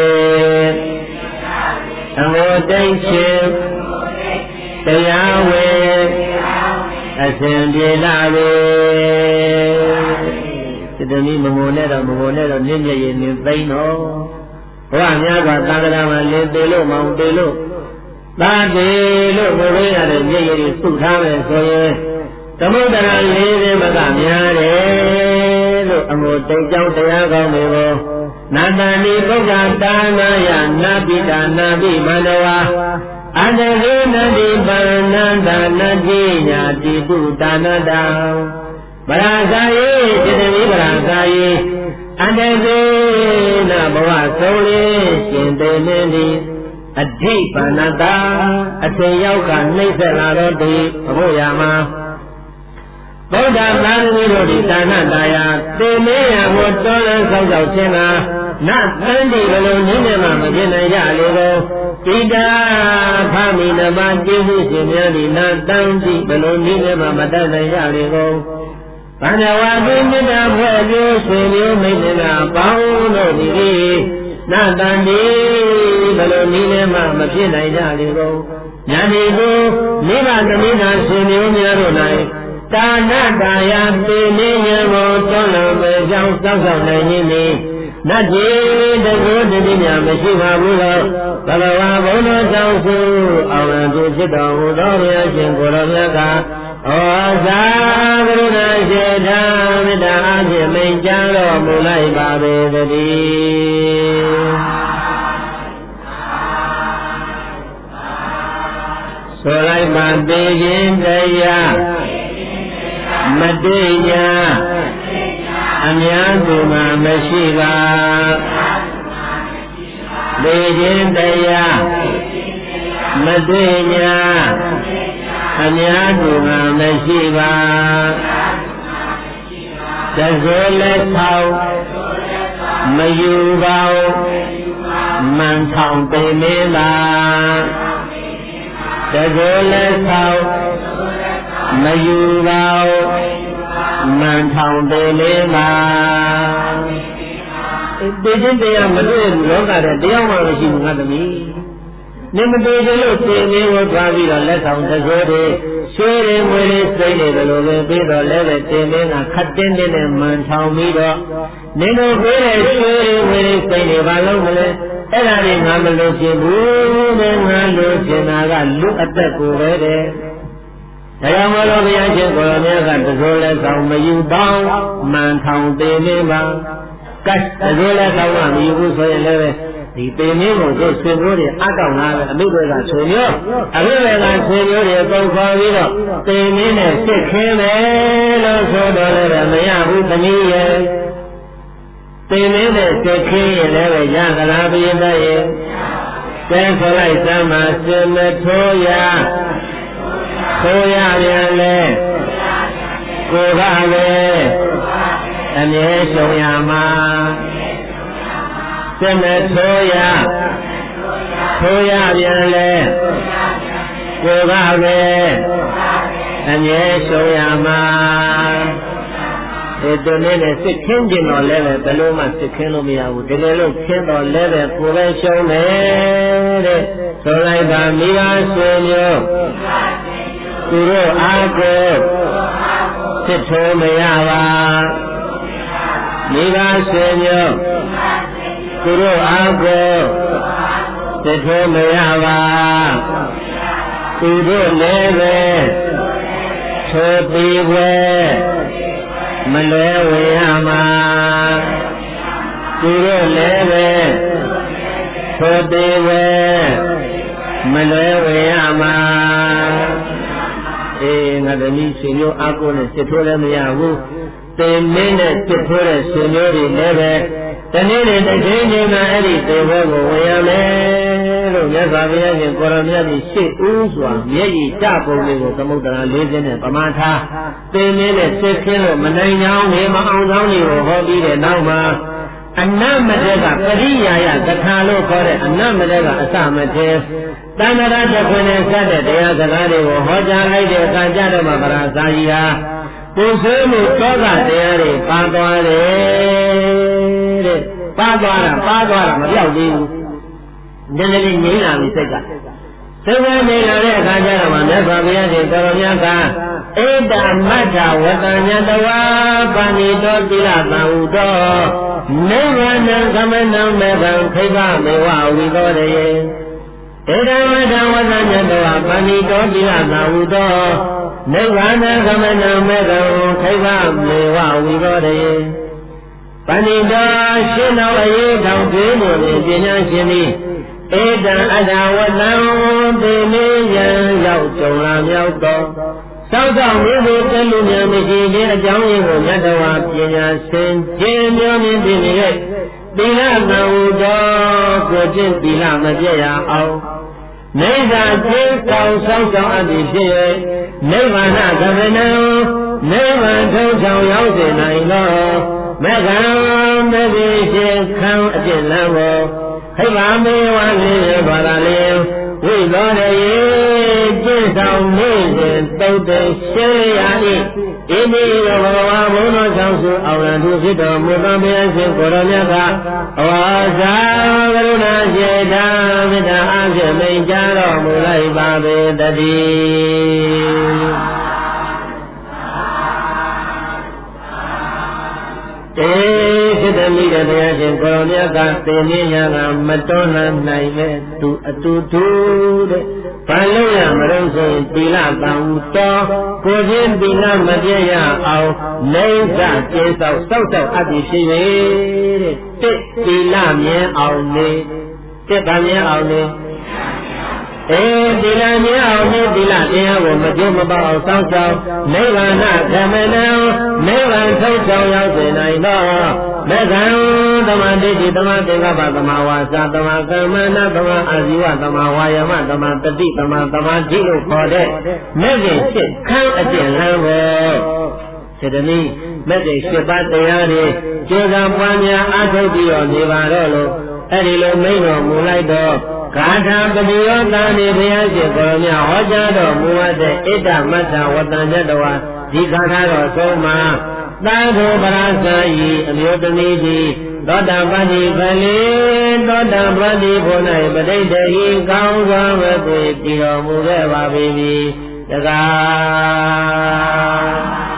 အငိုတိတ်ချင်တရားဝေအစဉ်ပြေလာပေဒီတနည်းမငိုနဲ့တော့မငိုနဲ့တော့မြင့်မြတ်ရင်နေသိမ်းတော့ဘဝများစွာသာသနာမှာလင်းသေးလို့မောင်သေးလို့သာသေးလို့ဘုရားရတဲ့မြင့်ရည်စုထားမယ်ဆိုရင်သမုဒ္ဒရာလေးတွေမကများတယ်လို့အမှုတိတ်ကြောင်းတရားကောင်းတွေကိုနာတန်ဒီပုဂ္ဂတာနာယနာပိတာနာပိမန္တဝါအတကေနတိပန္နန္တနတိညာတိပုတာနတံပရာဇာယေจิตတိပရာဇာယေအတကေနဘဝဆုံးလေးရှင်တေမင်းသည်အဓိပန္နတာအထင်ရောက်ကနှိမ့်ဆက်လာတော့ဒီအဖို့ရာမှာဗုဒ္ဓသာသနာတော်ဒီသာဏတရားသေမေယကိုတော်လန်းဆောက်ရှောက်ခြင်းကနတ်တန်ဒီဘလုံးနည်းနဲ့မှမဖြစ်နိုင်ကြလေကိုဣဒာဖမိနမကျေးဇူးရှင်များဒီနတ်တန်ဒီဘလုံးနည်းနဲ့မှမတတ်နိုင်ကြလေကိုဗန္ဓဝါတိမေတ္တာဖွဲ့ကျိုးဆွေမျိုးမိတ်ဆွေများပေါင်းတို့ဒီနတ်တန်ဒီဘလုံးနည်းနဲ့မှမဖြစ်နိုင်ကြလေကိုညာဒီကိုမိဘသမီးသားဆွေမျိုးများတို့၌တာဏတာယပေနေရမောတွန်းလံပဲကြောင်းစောက်ဆောင်နိုင်ခြင်းသည်နတ်ကြီးတကူတတိညာမရှိပါဘူးလို့ဘဂဝါဘုန်းတော်ကြောင့်စုအောင်ရသူဖြစ်တော်မူသောဘုရားရှင်ကိုရောမြတ်ကဩဇာကရုဏာရှိတာမေတ္တာအဖြင့်မိန့်ကြားတော်မူလိုက်ပါပေသတည်းဆိုလိုက်ပါပေခြင်းတရားမတိညာအများသူမှာမရှိပါပေခြင်းတရားမတိညာအများသူမှာမရှိပါတစိုးလက်ဆောင်မယူပါမန်ဆောင်ပေမင်းပါတစိုးလက်ဆောင်မယူပါမန်ဆောင်ပေမင်းပါဒီချင်းတရားမတွေ့ဘူးလောကထဲတရားမှမရှိဘူးငါသမီးနေမတွေ့ကြလို့သင်လေးကိုသွားပြီးတော့လက်ဆောင်တစိုးတွေဆွေးတွေမွေးတွေစိတ်တွေဘယ်လိုပဲပြီးတော့လည်းပဲသင်လေးကခတ်တင်းတင်းနဲ့မှန်ထောင်ပြီးတော့နေတို့ပြေးတဲ့ဆွေးတွေမွေးတွေစိတ်တွေဘာလို့မလဲအဲ့ဒါတွေငါမလို့ဖြစ်ဘူးတဲ့ငါလို့ရှင်တာကလူအသက်ကိုပဲတဲ့ဒါကြောင့်မလို့ဘုရားရှင်ကိုရောမြတ်ကတစိုးလက်ဆောင်မယူပေါင်းမှန်ထောင်သေးနေပါကတ်တစိုးလက်ဆောင်ကမယူဘူးဆိုရင်လည်းဒီပေမင်းကိုတို့ဆွေမျိုးတွေအတောက်လာပဲအမိတွေကဆွေမျိုးအမိတွေကဆွေမျိုးတွေပုံခေါ်ပြီးတော့ပေမင်းနဲ့စစ်ခင်းမယ်လို့ဆိုတော့လည်းမရဘူးသမီးရဲ့ပေမင်းနဲ့စစ်ခင်းရင်လည်းရကလားပြင်းတဲ့ရဲ့ကဲဆိုလိုက်သမ်းမှာစင်မထိုးရထိုးရပြန်လေကိုကလည်းအမြဲဆုံးရမှာစင်မထိုးရထိုးရပြန်လေကိုကလည်းအမြဲဆုံးရမှာဒီတုန်းနဲ့စစ်ခင်းကျင်တော့လည်းပဲဘယ်လိုမှစစ်ခင်းလို့မရဘူးတကယ်လို့ခင်းတော့လည်းပဲကိုယ်ပဲရှုံးတယ်တဲ့ဆိုလိုက်ပါမိဘဆွေမျိုးသူတို့အားကိုစစ်ထိုးမရပါမိဘဆွေမျိုးသူတို့အားကိုစစ်ထိုးမရပါသူတို့လည်းပဲထိုးပြီးွယ်မလွဲဝေရမှာသူတို့လည်းပဲထိုးပြီးွယ်မလွဲဝေရမှာအေးငါသမီးဆွေမျိုးအားကိုနဲ့စစ်ထိုးလည်းမရဘူးတင်မင်းနဲ့စစ်ထိုးတဲ့ဆွေမျိုးတွေလည်းပဲတနေ့နေ့တစ်ချိန်ချိန်မှာအဲ့ဒီသေဘောကိုဝင်ရမယ်လို့မြတ်စွာဘုရားရှင်ကိုရောမြတ်ကြီးရှေ့ဦးစွာမျက်ရည်ကျပုံလေးကိုသမုဒ္ဒရာလေးစင်းနဲ့ပမာထားတင်မင်းနဲ့စစ်ခင်းလို့မနိုင်ကြောင်းနေမအောင်ကြောင်းတွေကိုဟောပြီးတဲ့နောက်မှာအနမတေကပရိယာယသခါလို့ခေါ်တဲ့အနမတေကအစမတေတဏ္ဍရာတခွင်နဲ့ဆက်တဲ့တရားစကားတွေကိုဟောကြားလိုက်တဲ့အခါကျတော့မှဗရာဇာကြီးဟာပူဆွေးမှုသောကတရားတွေပါသွားတယ်တဲ့ပါသွားတာပါသွားတာမပြောက်သေးဘူးနည်းနည်းလေးငြိမ်းလာပြီစိတ်ကစိတ်ကနေလာတဲ့အခါကျတော့မှမြတ်စွာဘုရားရှင်တော်မြတ်ကဧတမတ္ထဝတ္တညတဝါပါဏိတောတိလသံဟုတောနိဗ္ဗာန်သမဏံမေဘံခိဗမေဝဝိသောတေဧတမတ္ထဝတ္တညတဝါပါဏိတောတိလသံဟုတောနိဗ္ဗာန်သမဏံမေဘံခိဗမေဝဝိသောတေပဏိတောရှင်းတော်အရေးတောင်ပြေလို့ပညာရှင်သည်ဧတံအတ္တဝတ္တံပေမေယံရောက်ကြုံလာမြောက်သောသောက်သောမိမိတလူများမရှိတဲ့အကြောင်းရင်းကိုမြတ်တော်ပညာရှင်ကျင့်ပြောမြင်ပြီးနေတဲ့သီလသံဟုတော်ကိုကျင့်သီလမပြည့်ရအောင်နိဗ္ဗာန်ကျင့်ဆောင်ဆောင်ဆောင်အပ်ပြီးဖြစ်၍နိဗ္ဗာန်ကမနံနိဗ္ဗာန်ထုံးဆောင်ရောက်စေနိုင်သောမေဃံမဂ္ဂိရှင်ခံအကျင့်လမ်းကိုခိဗ္ဗမေဝလေးရပါလာလေဝိသောတရေကျင့်ဆောင်နေစဉ်တုတ်တေရှင်းရ၏ဣမိယောဘဂဝါဘုန်းတော်ဆောင်စုအောင်ရန်သူဖြစ်တော်မူသောဘုရားရှင်ကိုရောမြတ်ကအဝါစာကရုဏာစေတာမေတ္တာအားဖြင့်မိန့်ကြားတော်မူလိုက်ပါပေတည်းတေသတမမိတဲ့ဘုရားရှင်ကိုရောမြတ်ကသေနည်းညာကမတွန်းလှန်နိုင်မဲ့သူအတူတူတဲ့ဘာလို့ရမလို့ဆိုရင်သီလကံဦးတော်ကိုချင်းသီလမပြည့်ရအောင်လိမ့်စကျင်းဆောက်စောက်စောက်အပ်ပြီးဖြစ်၍တဲ့တစ်သီလမြင်အောင်နေတစ်ပါမြင်အောင်နေအေးသီလမြင်အောင်နေသီလတရားကိုမကျိုးမပေါအောင်စောင့်ရှောက်နိဗ္ဗာန်ဓမ္မနံနိဗ္ဗာန်ထုတ်ဆောင်ရောက်စေနိုင်သောမေဃံသမာဓိတိသမာသင်္ကပ္ပသမာဝါစာသမာကမ္မနာသမာအာဇီဝသမာဝါယမသမာတတိသမာသမာဓိလို့ခေါ်တဲ့မေဃင်ဖြစ်ခန်းအကျင့်လမ်းကိုစေတနည်းမေဃင်၈ပါးတရားတွေကျေသာပွားများအားထုတ်ပြီးတော့နေပါတော့လို့အဲ့ဒီလိုမိန့်တော်မူလိုက်တော့ဂါထာပတိယောသံဒီဘုရားရှင်ကိုယ်တော်မြတ်ဟောကြားတော်မူအပ်တဲ့ဣဒ္ဓမတ္ထဝတ္တညတဝါဒီဂါထာတော်ဆုံးမှာသာဓုပရဇာယီအမျိုးသမီးကြီးသောတာပတိခလေးသောတာပတိဘုန်း၌ပဋိတ္တိကောင်းစွာဝေသွေပြီးတော်မူခဲ့ပါပြီတကား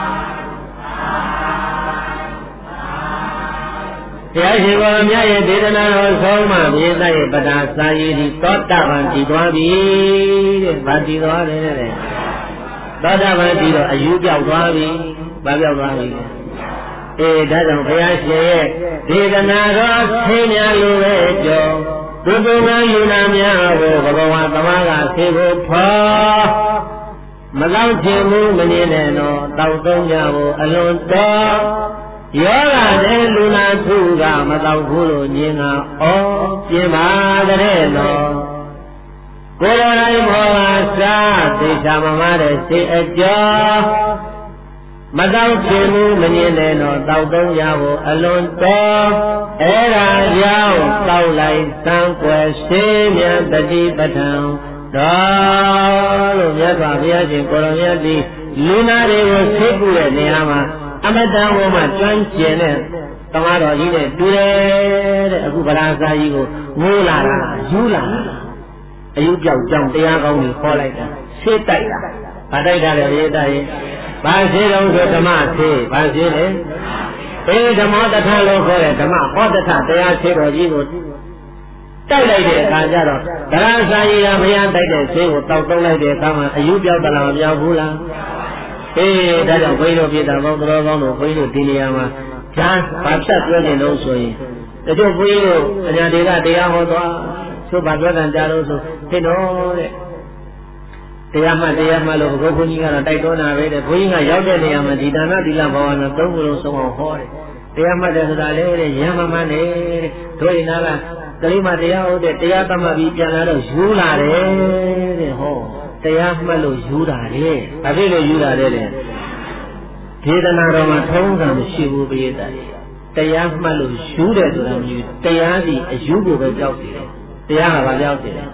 ဘုရားရှင်ကိုယ်မြတ်ရဲ့ဒေသနာတော်ဆုံးမှမြေသားရဲ့ပဒါစာရည်ဒီသောတာပန်တည်သွားပြီတဲ့ဗာတည်သွားတယ်တဲ့သောတာပန်တည်တော့အယူပြောက်သွားပြီဗာပြောက်သွားပြီအေးဒါကြောင့်ဘုရားရှင်ရဲ့ဒေသနာတော်သိညာလိုပဲကြောသူသူကလူနာများကိုဘဂဝါသမားကဆေဖို့ဖော်မလောက်ချင်ဘူးမနေနဲ့တော့တောက်သုံးကြဖို့အလွန်တော်ယောဂတဲ့လူနာသူကမတော့ဘူးလို့ညင်ကဩပြင်းပါတဲ့နော်ကိုယ်တော်တိုင်းမောဟာစာသိချာမမတဲ့စိတ်အကျော်မတော့ချင်ဘူးမညင်နဲ့တော့တောက်သုံးရဖို့အလွန်တော်အဲ့ဒါကြောင့်တောက်လိုက်သံကွယ်ရှိမြတ်တတိပဋ္ဌံတော်လို့မြတ်စွာဘုရားရှင်ကိုယ်တော်မြတ်ဒီလူနာတွေကိုသိကုတဲ့နေရာမှာအမတန်ဝမှာကျွမ်းကျင်တဲ့သမားတော်ကြီးနဲ့တူတယ်တဲ့အခုဗလာစာကြီးကိုငိုးလာတာယူလာအယူပြောက်ကြောင်းတရားကောင်းကြီးခေါ်လိုက်တာရှေ့တိုက်တာဗာတိုက်တာလေရေးတာရင်ဘာရှင်းတော့ဆိုဓမ္မရှင်းဘာရှင်းလဲအေးဓမ္မတထလို့ခေါ်တဲ့ဓမ္မဟောတထတရားရှင်းတော်ကြီးကိုတိုက်လိုက်တဲ့အခါကျတော့ဗလာစာကြီးကဘုရားတိုက်တဲ့ရှင်းကိုတောက်တုံးလိုက်တဲ့အခါမှာအယူပြောက်တလားမပြောက်ဘူးလားအေးဒါကြောင့်ဘုန်းကြီးတို့ပြည်တော်ကောင်းတော်ကောင်းတို့ဘုန်းကြီးတို့ဒီနေရာမှာဈာဘာဖြတ်ပြောနေလို့ဆိုရင်တချို့ဘုန်းကြီးတို့အညာတွေကတရားဟောသွားသို့ဘာပြောတယ်ကြားလို့ဆိုသိတော့တဲ့တရားမှတရားမှလို့ဘုရားဘုန်းကြီးကတော့တိုက်တွန်းတာပဲတဲ့ဘုန်းကြီးကရောက်တဲ့နေရာမှာဒီဒါနသီလဘာဝနာသုံးခုလုံးဆုံးအောင်ဟောတယ်တရားမှတယ်ဆိုတာလေတဲ့ရဟမမနဲ့တဲ့တို့ရင်လားကလေးမတရားဟုတ်တဲ့တရားသမပြီးပြန်လာတော့ယူလာတယ်တဲ့ဟောတရားမှတ်လို့ယူတာလေဘာဖြစ်လို့ယူတာလဲတဲ့ဒေသနာတော်မှာထုံးစံမရှိဘူးပိဋကတရားမှတ်လို့ယူတယ်ဆိုတာမျိုးတရားစီအယူကိုပဲကြောက်တယ်တရားကဘာကြောက်တယ်ဒါ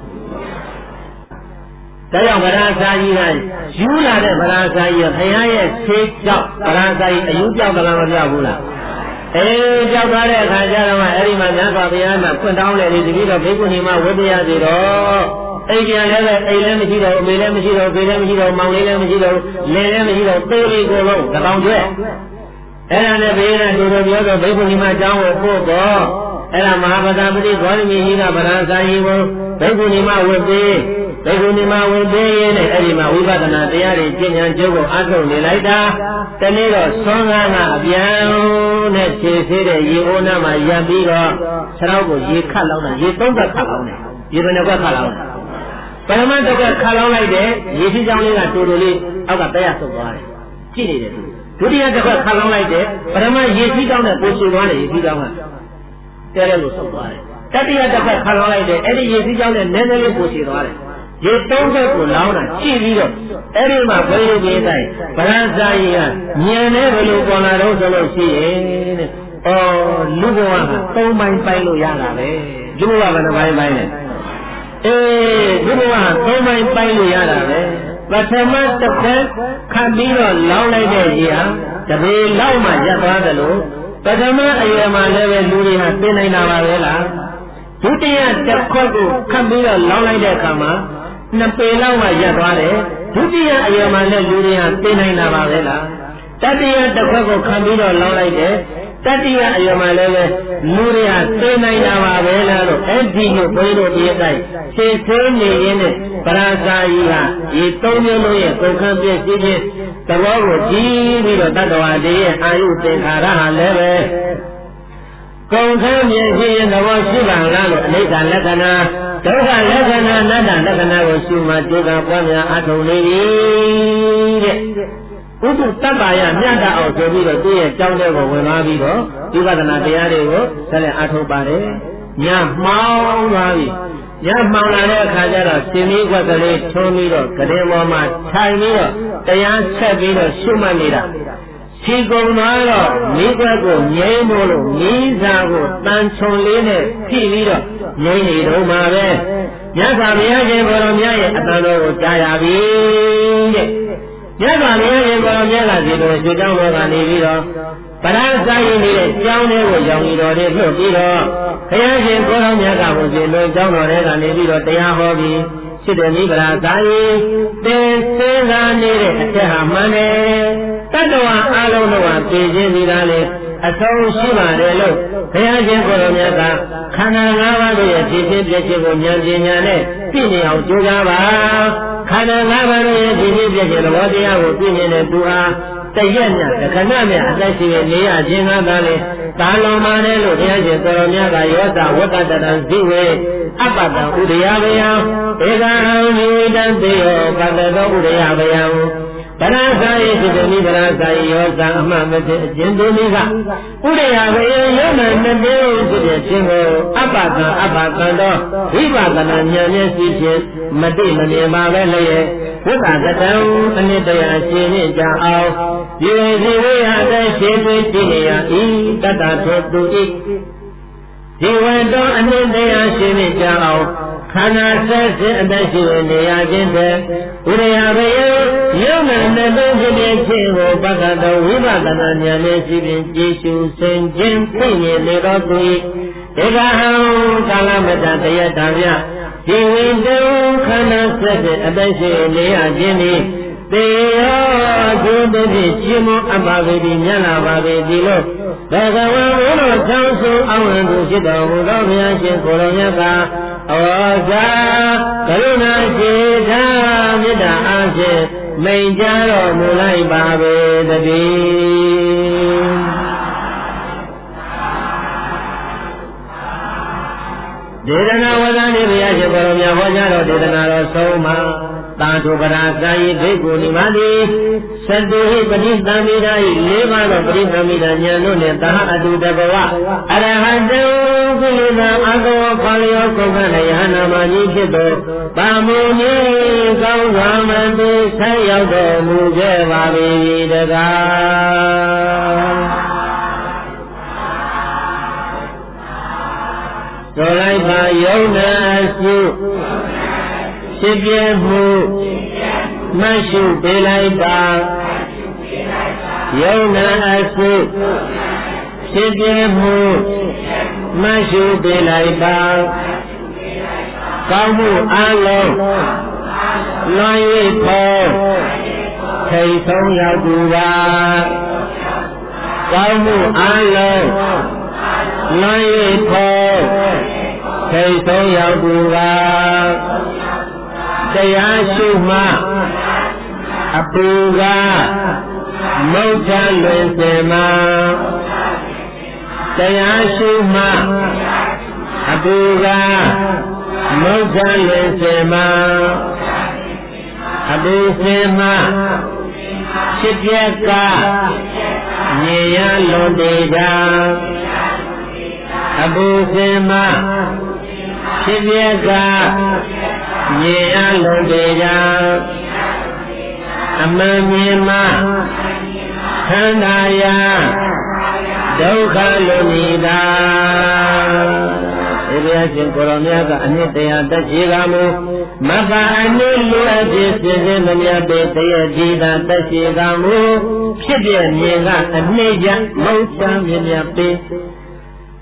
ကြောင့်ဗရာစာကြီးကယူလာတဲ့ဗရာစာကြီးကဘုရားရဲ့ခြေကြောက်ဗရာစာကြီးအယူကြောက်ကြလားမကြောက်ဘူးလားအေးကြောက်သွားတဲ့အခါကျတော့အဲ့ဒီမှာမြတ်စွာဘုရားမှာဖွင့်တောင်းလေဒီတပည့်တော်ဘေကုဏီမဝိပ္ပယစီတော့အိမ်ပြန်လည်းပဲအိမ်လည်းမရှိတော့အမေလည်းမရှိတော့ဖေလည်းမရှိတော့မောင်လေးလည်းမရှိတော့လင်လည်းမရှိတော့သေးလေးကိုလုံးတကောင်ကျွဲအဲ့ဒါနဲ့ဘေးနဲ့သူတို့ပြောတော့ဘေကုဏီမအကြောင်းကိုပို့တော့အဲ့ဒါမဟာပဒပတိဂေါရမီကြီးကဗရာဇာယီကိုဘေကုဏီမဝတ်ပေးဘေကုဏီမဝတ်ပေးရင်းနဲ့အဲ့ဒီမှာဝိပဿနာတရားတွေကျင့်ကြံကြိုးကိုအားထုတ်နေလိုက်တာတနေ့တော့ဆွမ်းကားကအပြန်နဲ့ခြေသေးတဲ့ရေအိုးနားမှာရပ်ပြီးတော့ခြေထောက်ကိုရေခတ်လောက်တာရေသုံးသက်ခတ်လောက်တယ်ရေဘယ်နှခွက်ခတ်လောက်ပရမတ်တော့ခါလောင်းလိုက်တဲ့ရေစီးကြောင်းလေးကတူတူလေးအောက်ကတက်ရဆုပ်သွားတယ်ကြည့်နေတယ်သူဒုတိယတစ်ခွက်ခါလောင်းလိုက်တဲ့ပရမတ်ရေစီးကြောင်းနဲ့ကိုရှည်သွားတယ်ရေစီးကြောင်းကတဲရဲလို့ဆုပ်သွားတယ်တတိယတစ်ခွက်ခါလောင်းလိုက်တဲ့အဲ့ဒီရေစီးကြောင်းနဲ့နည်းနည်းလေးကိုရှည်သွားတယ်ရေသုံးဘက်ကိုလောင်းတာကြည့်ပြီးတော့အဲ့ဒီမှာဘယ်လိုပြေးတိုင်းဗရဇာယီကညံနေဘယ်လိုပေါ်လာတော့ဆိုလို့ရှိရင်တဲ့အော်လူဘဝကသုံးပိုင်းပိုင်းလို့ရတာပဲလူဘဝကတစ်ပိုင်းပိုင်းနဲ့အေးဒီဘဝသုံးပိုင်းပိုင်းလို့ရတာပဲပထမတစ်ခါခတ်ပြီးတော့လောင်းလိုက်တဲ့ရေဟာတပေလောက်မှရပ်သွားတယ်လို့ပထမအရွယ်မှာလည်းပဲလူတွေဟာသိနိုင်တာပါပဲလားဒုတိယတစ်ခွက်ကိုခတ်ပြီးတော့လောင်းလိုက်တဲ့အခါမှာနှစ်ပေလောက်မှရပ်သွားတယ်ဒုတိယအရွယ်မှာလည်းလူတွေဟာသိနိုင်တာပါပဲလားတတိယတစ်ခွက်ကိုခတ်ပြီးတော့လောင်းလိုက်တယ်တတိယအယမလည်းပဲလူတွေကသိနိုင်တာပါပဲလားလို့အဲ့ဒီလိုဘုန်းကြီးတို့ဒီအတိုင်းရှင်းသေးနေရင်းနဲ့ပရာဇာယီဟာဒီသုံးမျိုးလုံးရဲ့ကုန်ခန်းပြည့်စည်ခြင်းသဘောကိုကြည့်ပြီးတော့တတ္တဝါတွေရဲ့အာယုသင်္ခါရဟာလည်းပဲကုန်ခန်းပြည့်စည်ခြင်းသဘောရှိပါလားလို့အနိစ္စလက္ခဏာဒုက္ခလက္ခဏာအနတ္တလက္ခဏာကိုရှုမှဒုက္ခပွားများအထုံနေပြီတဲ့ဥပ္ပတ္တပါယမြတ်တာအောင်ဆိုပြီးတော့သူ့ရဲ့ကြောင်းတဲ့ကိုဝင်သွားပြီးတော့ဒီပဒနာတရားတွေကိုဆက်လက်အထုတ်ပါတယ်ညမှောင်းသွားပြီညမှောင်းလာတဲ့အခါကျတော့ရှင်မီးကွက်ကလေးထုံးပြီးတော့ကတဲ့ပေါ်မှာထိုင်ပြီးတော့တရားဆက်ပြီးတော့ရှုမှတ်နေတာခြေကုန်သွားတော့မိကွက်ကိုငြိမ်းလို့လို့မိစားကိုတန်ချုံလေးနဲ့ဖိပြီးတော့ငြိမ်းနေတော့မှာပဲမြတ်စွာဘုရားရှင်ဘုရားမြတ်ရဲ့အတန်တော်ကိုကြားရပြီတဲ့မြတ်စွာဘုရားရှင်ဘုရားမြတ်ကဒီလိုရွှေကျောင်းတော်ကနေပြီးတော့ပရဇာယီနေတဲ့ကျောင်းလေးကိုရောင်ကြီးတော်တွေလွှတ်ပြီးတော့ဘုရားရှင်ဘုရားမြတ်ကဘုရားလွန်ကျောင်းတော်တွေကနေပြီးတော့တရားဟောပြီးဖြစ်တယ်မိပရဇာယီသင်စေသာနေတဲ့အထက်ဟာမှန်တယ်တတ္တဝါအလုံးလုံးဟာသိခြင်းဒီလားလေအဆုံးရှိပါတယ်လို့ဘုရားရှင်ကိုယ်တော်မြတ်ကခန္ဓာ၅ပါးတို့ရဲ့ဖြစ်ခြင်းပြည့်ခြင်းကိုဉာဏ်ပညာနဲ့သိနေအောင်ကြိုးစားပါခန္ဓာ၅ပါးတို့ရဲ့ဖြစ်ခြင်းပြည့်ခြင်းသဘောတရားကိုသိမြင်တဲ့သူအားတရက်မြတ်ခဏမြတ်အသက်ရှင်နေရခြင်းကသာလေသာလုံးပါတယ်လို့ဘုရားရှင်ကိုယ်တော်မြတ်ကယောသဝတ္တတံဇိဝေအပ္ပတံဥဒယဗယံဧကံနိဝိတံသေယောပတ္တသောဥဒယဗယံပရဇာယိစိတမိပရဇာယိယောဇာအမှမသိအကျဉ်သူမိကဥဒယဗယံယောမနတေဖြစ်တဲ့ခြင်းကိုအပ္ပတံအပ္ပတံသောဝိပဿနာဉာဏ်နဲ့သိခြင်းမတိမမြင်ပါပဲလျက်ဝိပဿတံအနိတ္တရာရှင်းနေကြအောင်ဒီဒီဝိဟာတရှင်းသွင်းကြည့်နေရဤတတ္တသောသူဤဒီဝတ္တအနိတ္တရာရှင်းနေကြအောင်ခန္ဓာဆက်စစ်အသက်ရှိနေရခြင်းတဲ့ဥရယဘယယုံနာနဲ့တုံးဖြစ်တဲ့ခြင်းကိုပက္ခတောဝိပဿနာဉာဏ်နဲ့ရှိပြီးကြည်ရှုစင်ခြင်းသိမြင်နေတော်သူ၏ဧကဟံကာလမတ္တတယတံမြဒီဝိတုခန္ဓာဆက်စစ်အသက်ရှိနေရခြင်းသည်သေယောကျိုးတစ်ဖြစ်ရှင်မအပ္ပဝေဒီမြတ်လာပါပေဒီလို့ဘဂဝံဘုရောဆောင်းဆုံးအောင်ရသူဖြစ်တော်မူသောဘုရားရှင်ကိုယ်တော်မြတ်ကဩဇာကရုဏာရှိသာမေတ္တာအားဖြင့်မိန်ကြားတော်မူလိုက်ပါပေတည်းဒေသနာဝဒနေဘုရားရှင်ကိုယ်တော်မြတ်ဟောကြားတော်ဒေသနာတော်ဆုံးမှာသာဓုပရာဇာယိဒိက္ခုနိမတိသတုဟိပတိသံမိတာဤလေးပါးသောပရိသမိတာဉာဏ်တို့နှင့်သာအတုတဘဝအရဟတံကိလေသာအကောခေါ်လျောကုက္ကလယဟနာမကြီးဖြစ်သောပါမုန်ကြီးကောင်းစွာမသိဆက်ရောက်တော်မူခဲ့ပါ၏တကားဆိုလိုက်ပါယုံနာစုဖြစ်ပြမှုမရှုပေးလိုက်ပါယုံနာအစုဖြစ်ပြမှုမရှုပေးလိုက်ပါကောင်းမှုအလုံးလွန်၍ဖို့ထိတ်ဆုံးရောက်သူပါကောင်းမှုအလုံးလွန်၍ဖို့ထိတ်ဆုံးရောက်သူပါတရားရှုမှအပူကမုတ်ချလွင်စင်မှာတရားရှုမှအပူကမုတ်ချလွင်စင်မှာအပူစင်မှာဖြစ်ပြက်ကမြေရလွန်တေကြအပူစင်မှာဖြစ်ပြက်ကမြေအလုံးတေကြအမှန်မြင်မှခန္ဓာယဒုက္ခလိုနေတာဒီဘုရားရှင်ကိုရောမြတ်ကအနှစ်တရားတက်ရှိကမူမပ္ပအနုလူအဖြစ်စဉ်စဉ်မမြတ်ပေတရဒီသာတက်ရှိကမူဖြစ်ပြမြင်ကအနှစ်ကြမုတ်ချမြင်မြတ်ပေ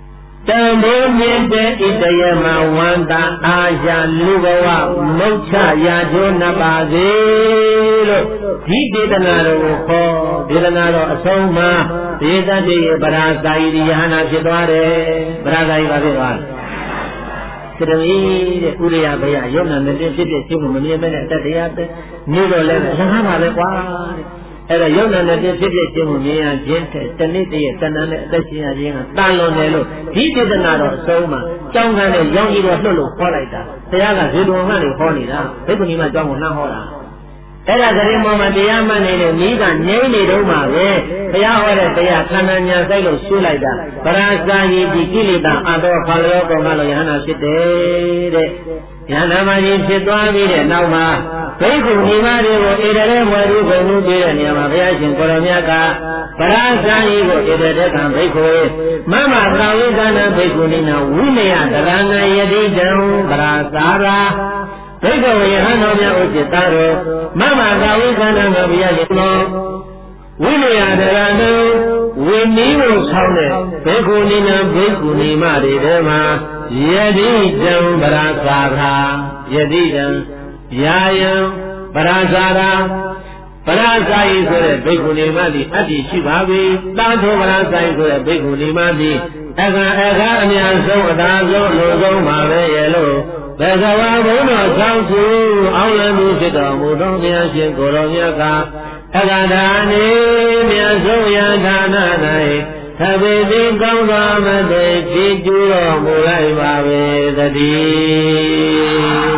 တံမိုးမြင့်တဲ့ဣတယမဝန္တာအာယာလူဘဝမုတ်ချရာကျိုးနှစ်ပါစေလို့ဒီဒေသနာတော်ကိုခေါ်ဒေသနာတော်အဆုံးမှာဒေသတည်းရဲ့ပရာဇာယိယဟနာဖြစ်သွားတယ်ပရာဇာယိပါဖြစ်သွားတယ်သတ္တဝီတဲ့ဥရိယဘယယုံနာနဲ့ဖြစ်ဖြစ်ရှင်းလို့မမြင်ပဲနဲ့တတရားပဲနေတော့လည်းအလကားပါပဲကွာအဲ့ဒါယုံနာနဲ့ဖြစ်ဖြစ်ရှင်းလို့မြင်ရခြင်းတဲ့တဏှိတည်းတဏှာနဲ့အသက်ရှင်ရခြင်းကတန်လွန်တယ်လို့ဒီဒေသနာတော်အဆုံးမှာကြောင်းကန်းနဲ့ရောင်းပြီးတော့လှုပ်လို့ခေါ်လိုက်တာတရားကဇေတဝန်ကနေခေါ်နေတာဘိက္ခုနီမကြောင်းကိုနှမ်းဟောတာအဲ့ဒါကလေးမောမှာတရားမှတ်နေတဲ့မိကငြိမ့်နေတော့မှာပဲဘုရားဟောတဲ့တရားခန္ဓာညာစိုက်လို့ရှင်းလိုက်တာပရာဇာယိတိကိလေသာအတောခါလောကောကလို့ယဟနာဖြစ်တယ်တဲ့ယဟနာမကြီးဖြစ်သွားပြီးတဲ့နောက်မှာဘိက္ခုနီမတွေကိုဣတရေဝရူကုန်မှုပြီးတဲ့နေရာမှာဘုရားရှင်ကိုရောမြတ်ကပရာဇာယိကိုဣတရေကံဘိက္ခုမမသာဝိသနာဘိက္ခုနီနာဝိနယတရဏယတိတံပရာဇာရာဘိက္ခဝေယဟန်တော်များဥစ္စတာရောမမသာဝိသနာတော်ဘုရားရှင်တော်ဝိနယတရဏံဝိနည်းကိုဆောင်းတဲ့ဘိက္ခုနီနာဘိက္ခုနီမတွေထဲမှာယတိတံပရာဇာရာယတိတံယာယံပရာဇာရာပရာဇာယိဆိုတဲ့ဘိက္ခုနီမသည်အတ္တိရှိပါပြီတာသောပရာဇာယိဆိုတဲ့ဘိက္ခုနီမသည်အခါအခါအများဆုံးအသာဆုံးလူဆုံးပါပဲရဲ့လို့ဘဂဝါဘုန်းတော်ဆောင်စုအောင်လမှုဖြစ်တော်မူသောဘုရားရှင်ကိုယ်တော်မြတ်ကအခါဒါနေမြတ်ဆုံးယဌာန၌သဗ္ဗေတိကောင်းသောမတေကြည်ကျူးတော်မူလိုက်ပါပဲတည်း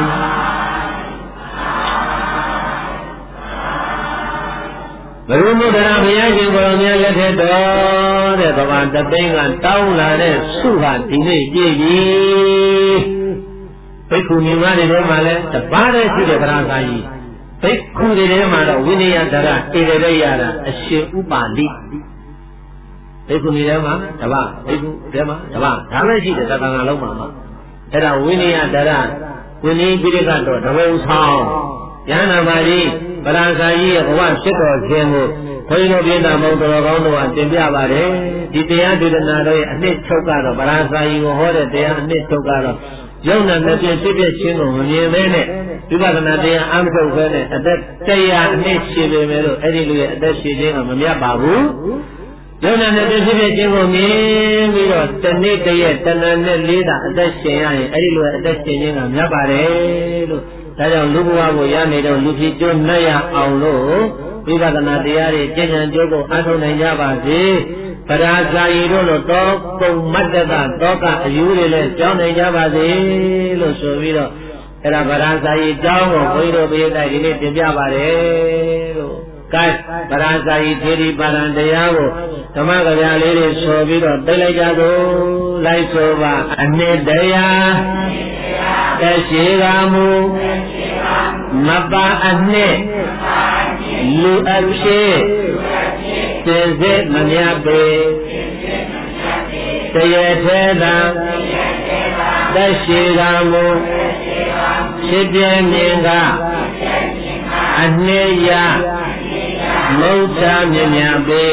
ဘုရုမုဒ္ဒရာဘုရားရှင်ကိုယ်တော်မြတ်လက်ထက်တော်တဲ့ဗမာတသိန်းကတောင်းလာတဲ့စုဟာဒီနေ့ကြည့်ပြီဘိက္ခုနီမတွေထဲမှာလည်းတပါးတည်းရှိတဲ့ပရာဇာယိဘိက္ခုတွေထဲမှာတော့ဝိနယတရဧကရေယတာအရှင်ဥပါလိဘိက္ခုနီထဲမှာတပါးဘိက္ခုထဲမှာတပါးဒါပဲရှိတယ်သတ္တနာလုံးမှာမှာအဲ့ဒါဝိနယတရဝိနည်းပိဋကတော့တဘုံဆောင်ယန္နာပါဠိပရာဇာယိရဲ့ဘဝဖြစ်တော်ခြင်းကိုဘုန်းကြီးတို့ပြည်သားမောင်တော်ကောင်းတို့ကတင်ပြပါတယ်ဒီတရားဒေသနာတော်ရဲ့အနှစ်ချုပ်ကတော့ပရာဇာယိကိုဟောတဲ့တရားအနှစ်ချုပ်ကတော့ယုံနာနဲ့ပြည့်ပြည့်ချင်းကိုမမြင်သေးနဲ့ဝိပဿနာတရားအမှထုတ်ခဲနဲ့အသက်တရားအနှစ်ရှိပေမဲ့လို့အဲ့ဒီလူရဲ့အသက်ရှိခြင်းကမမြတ်ပါဘူးယုံနာနဲ့ပြည့်ပြည့်ချင်းကိုမြင်ပြီးတော့တနေ့တည်းရဲ့တဏှာနဲ့လေးတာအသက်ရှင်ရရင်အဲ့ဒီလူရဲ့အသက်ရှင်ခြင်းကမြတ်ပါတယ်လို့ဒါကြောင့်လူဘဝကိုရနေတော့လူဖြစ်ကျွတ်နှက်ရအောင်လို့ဝိပဿနာတရားတွေကျင့်ကြံကြိုးကိုအားထုတ်နိုင်ကြပါစေပရာဇာယိတို့လိုတောကုံမတ္တကတောကအယူတွေလည်းကြောင်းနိုင်ကြပါစေလို့ဆိုပြီးတော့အဲ့ဒါပရာဇာယိကျောင်းကိုဘုန်းကြီးတို့ပြေးတိုက်ဒီနေ့တင်ပြပါတယ်လို့ကဲပရာဇာယိသေရီပါရံတရားကိုဓမ္မကဗျာလေးတွေဆိုပြီးတော့သိလိုက်ကြသို့လိုက်ဆိုပါအနှစ်တရားတရှိကမူမပါအနှစ်လူအဖြစ်စင်စစ်မမြတ်ပေတရထဲသာတရှိကမူဖြစ်ပြင်းမြင်ကအနှစ်ရမုတ်ချမြင်မြတ်ပေ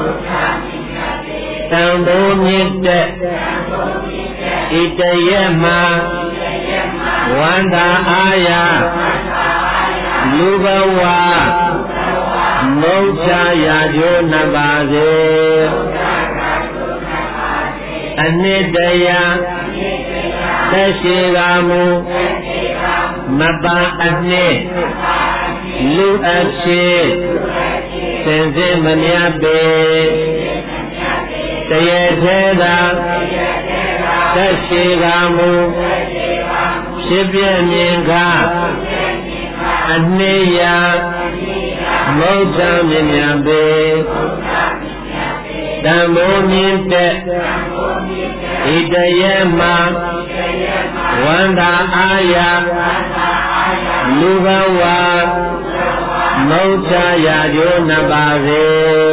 တံဘုံမြင့်တဲ့ဣတယေမှာဝန္တာအာယလူဘဝမုတ်ချရာကျိုးနှစ်ပါစေအနှစ်တရာသက်ရှိကမူမပါအနှစ်လူအဖြစ်စင်စစ်မမြတ်ပေတရေသေးသာသက်ရှိကမူဖြစ်ပြမြင်ကအနှစ်ရာမုတ်ချမြင်မြတ်ပေတံမိုးမြင့်တဲ့ဣတယေမှာဝန္တာအာယလူဘဝမုတ်ချရာကျိုးနှစ်ပါစေ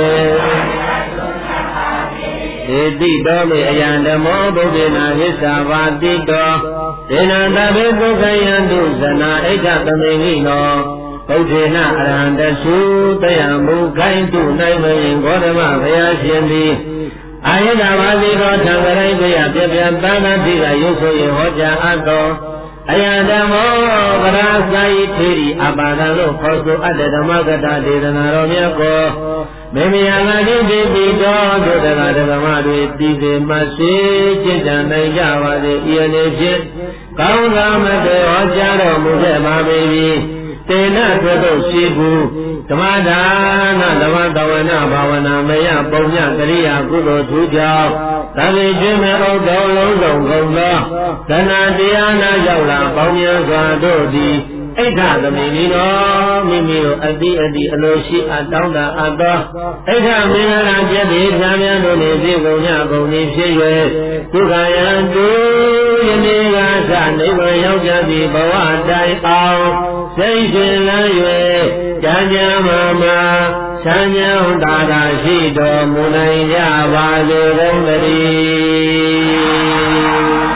ဧတိတောမေအယံဓမ္မောဗုဒ္ဓနာဟစ္စာဝါတိတောဒေနတဗေပုခယံတုဇနာဣဋ္ဌသမိန်ဟိနောဗုဒ္ဓနာအရဟံတသုတယံမူခိုင်းတုနိုင်မယင်ဂေါတမဘုရားရှင်သည်အာယတဝါစီသောသံဃာရိပြယပြပြသာနာတိကရုပ်ဆိုရင်ဟောကြားအပ်သောအယဓမ္မောပရာဇာယိထေရီအပါဒံလို့ခေါ်ဆိုအပ်တဲ့ဓမ္မကတာဒေသနာတော်မြတ်ကိုမေမယလာတိပိပိတော်တို့တရားဓမ္မတွေသိစေမှစေကျင့်ကြံနိုင်ကြပါစေဤအနေဖြင့်ကောင်းသာမတေဟောကြားတော်မူခဲ့ပါပေ၏တေနသွတ်တို့ရှိဘူးဓမ္မဒါနဓမ္မတဝနာဘာဝနာမယပုံညကရိယာကုသိုလ်ထူးကြောင့်သဗ္ဗေခြင်းမေဥဒ္ဒောလုံးစုံကုန်သောသဏ္ဍာတရားနာရောက်လာပေါင်းများစွာတို့သည်ဣဋ္ဌသမီးကြီးတော်မိမိတို့အတိအတိအလိုရှိအပ်တောင်းတအပ်သောဣဋ္ဌမင်္ဂလာကျက်သည်ဖြာများတို့နေပြီကုန်ညကုန်သည်ဖြစ်၍ဒုက္ခယံတုယနေ့ကသနိဗ္ဗာန်ရောက်ကြသည့်ဘဝတိုင်အောင်စိတ်ရှင်လန်း၍ကြံကြံမာမာချမ်းချမ်းသာသာရှိတော်မူနိုင်ကြပါစေကုန်သတည်း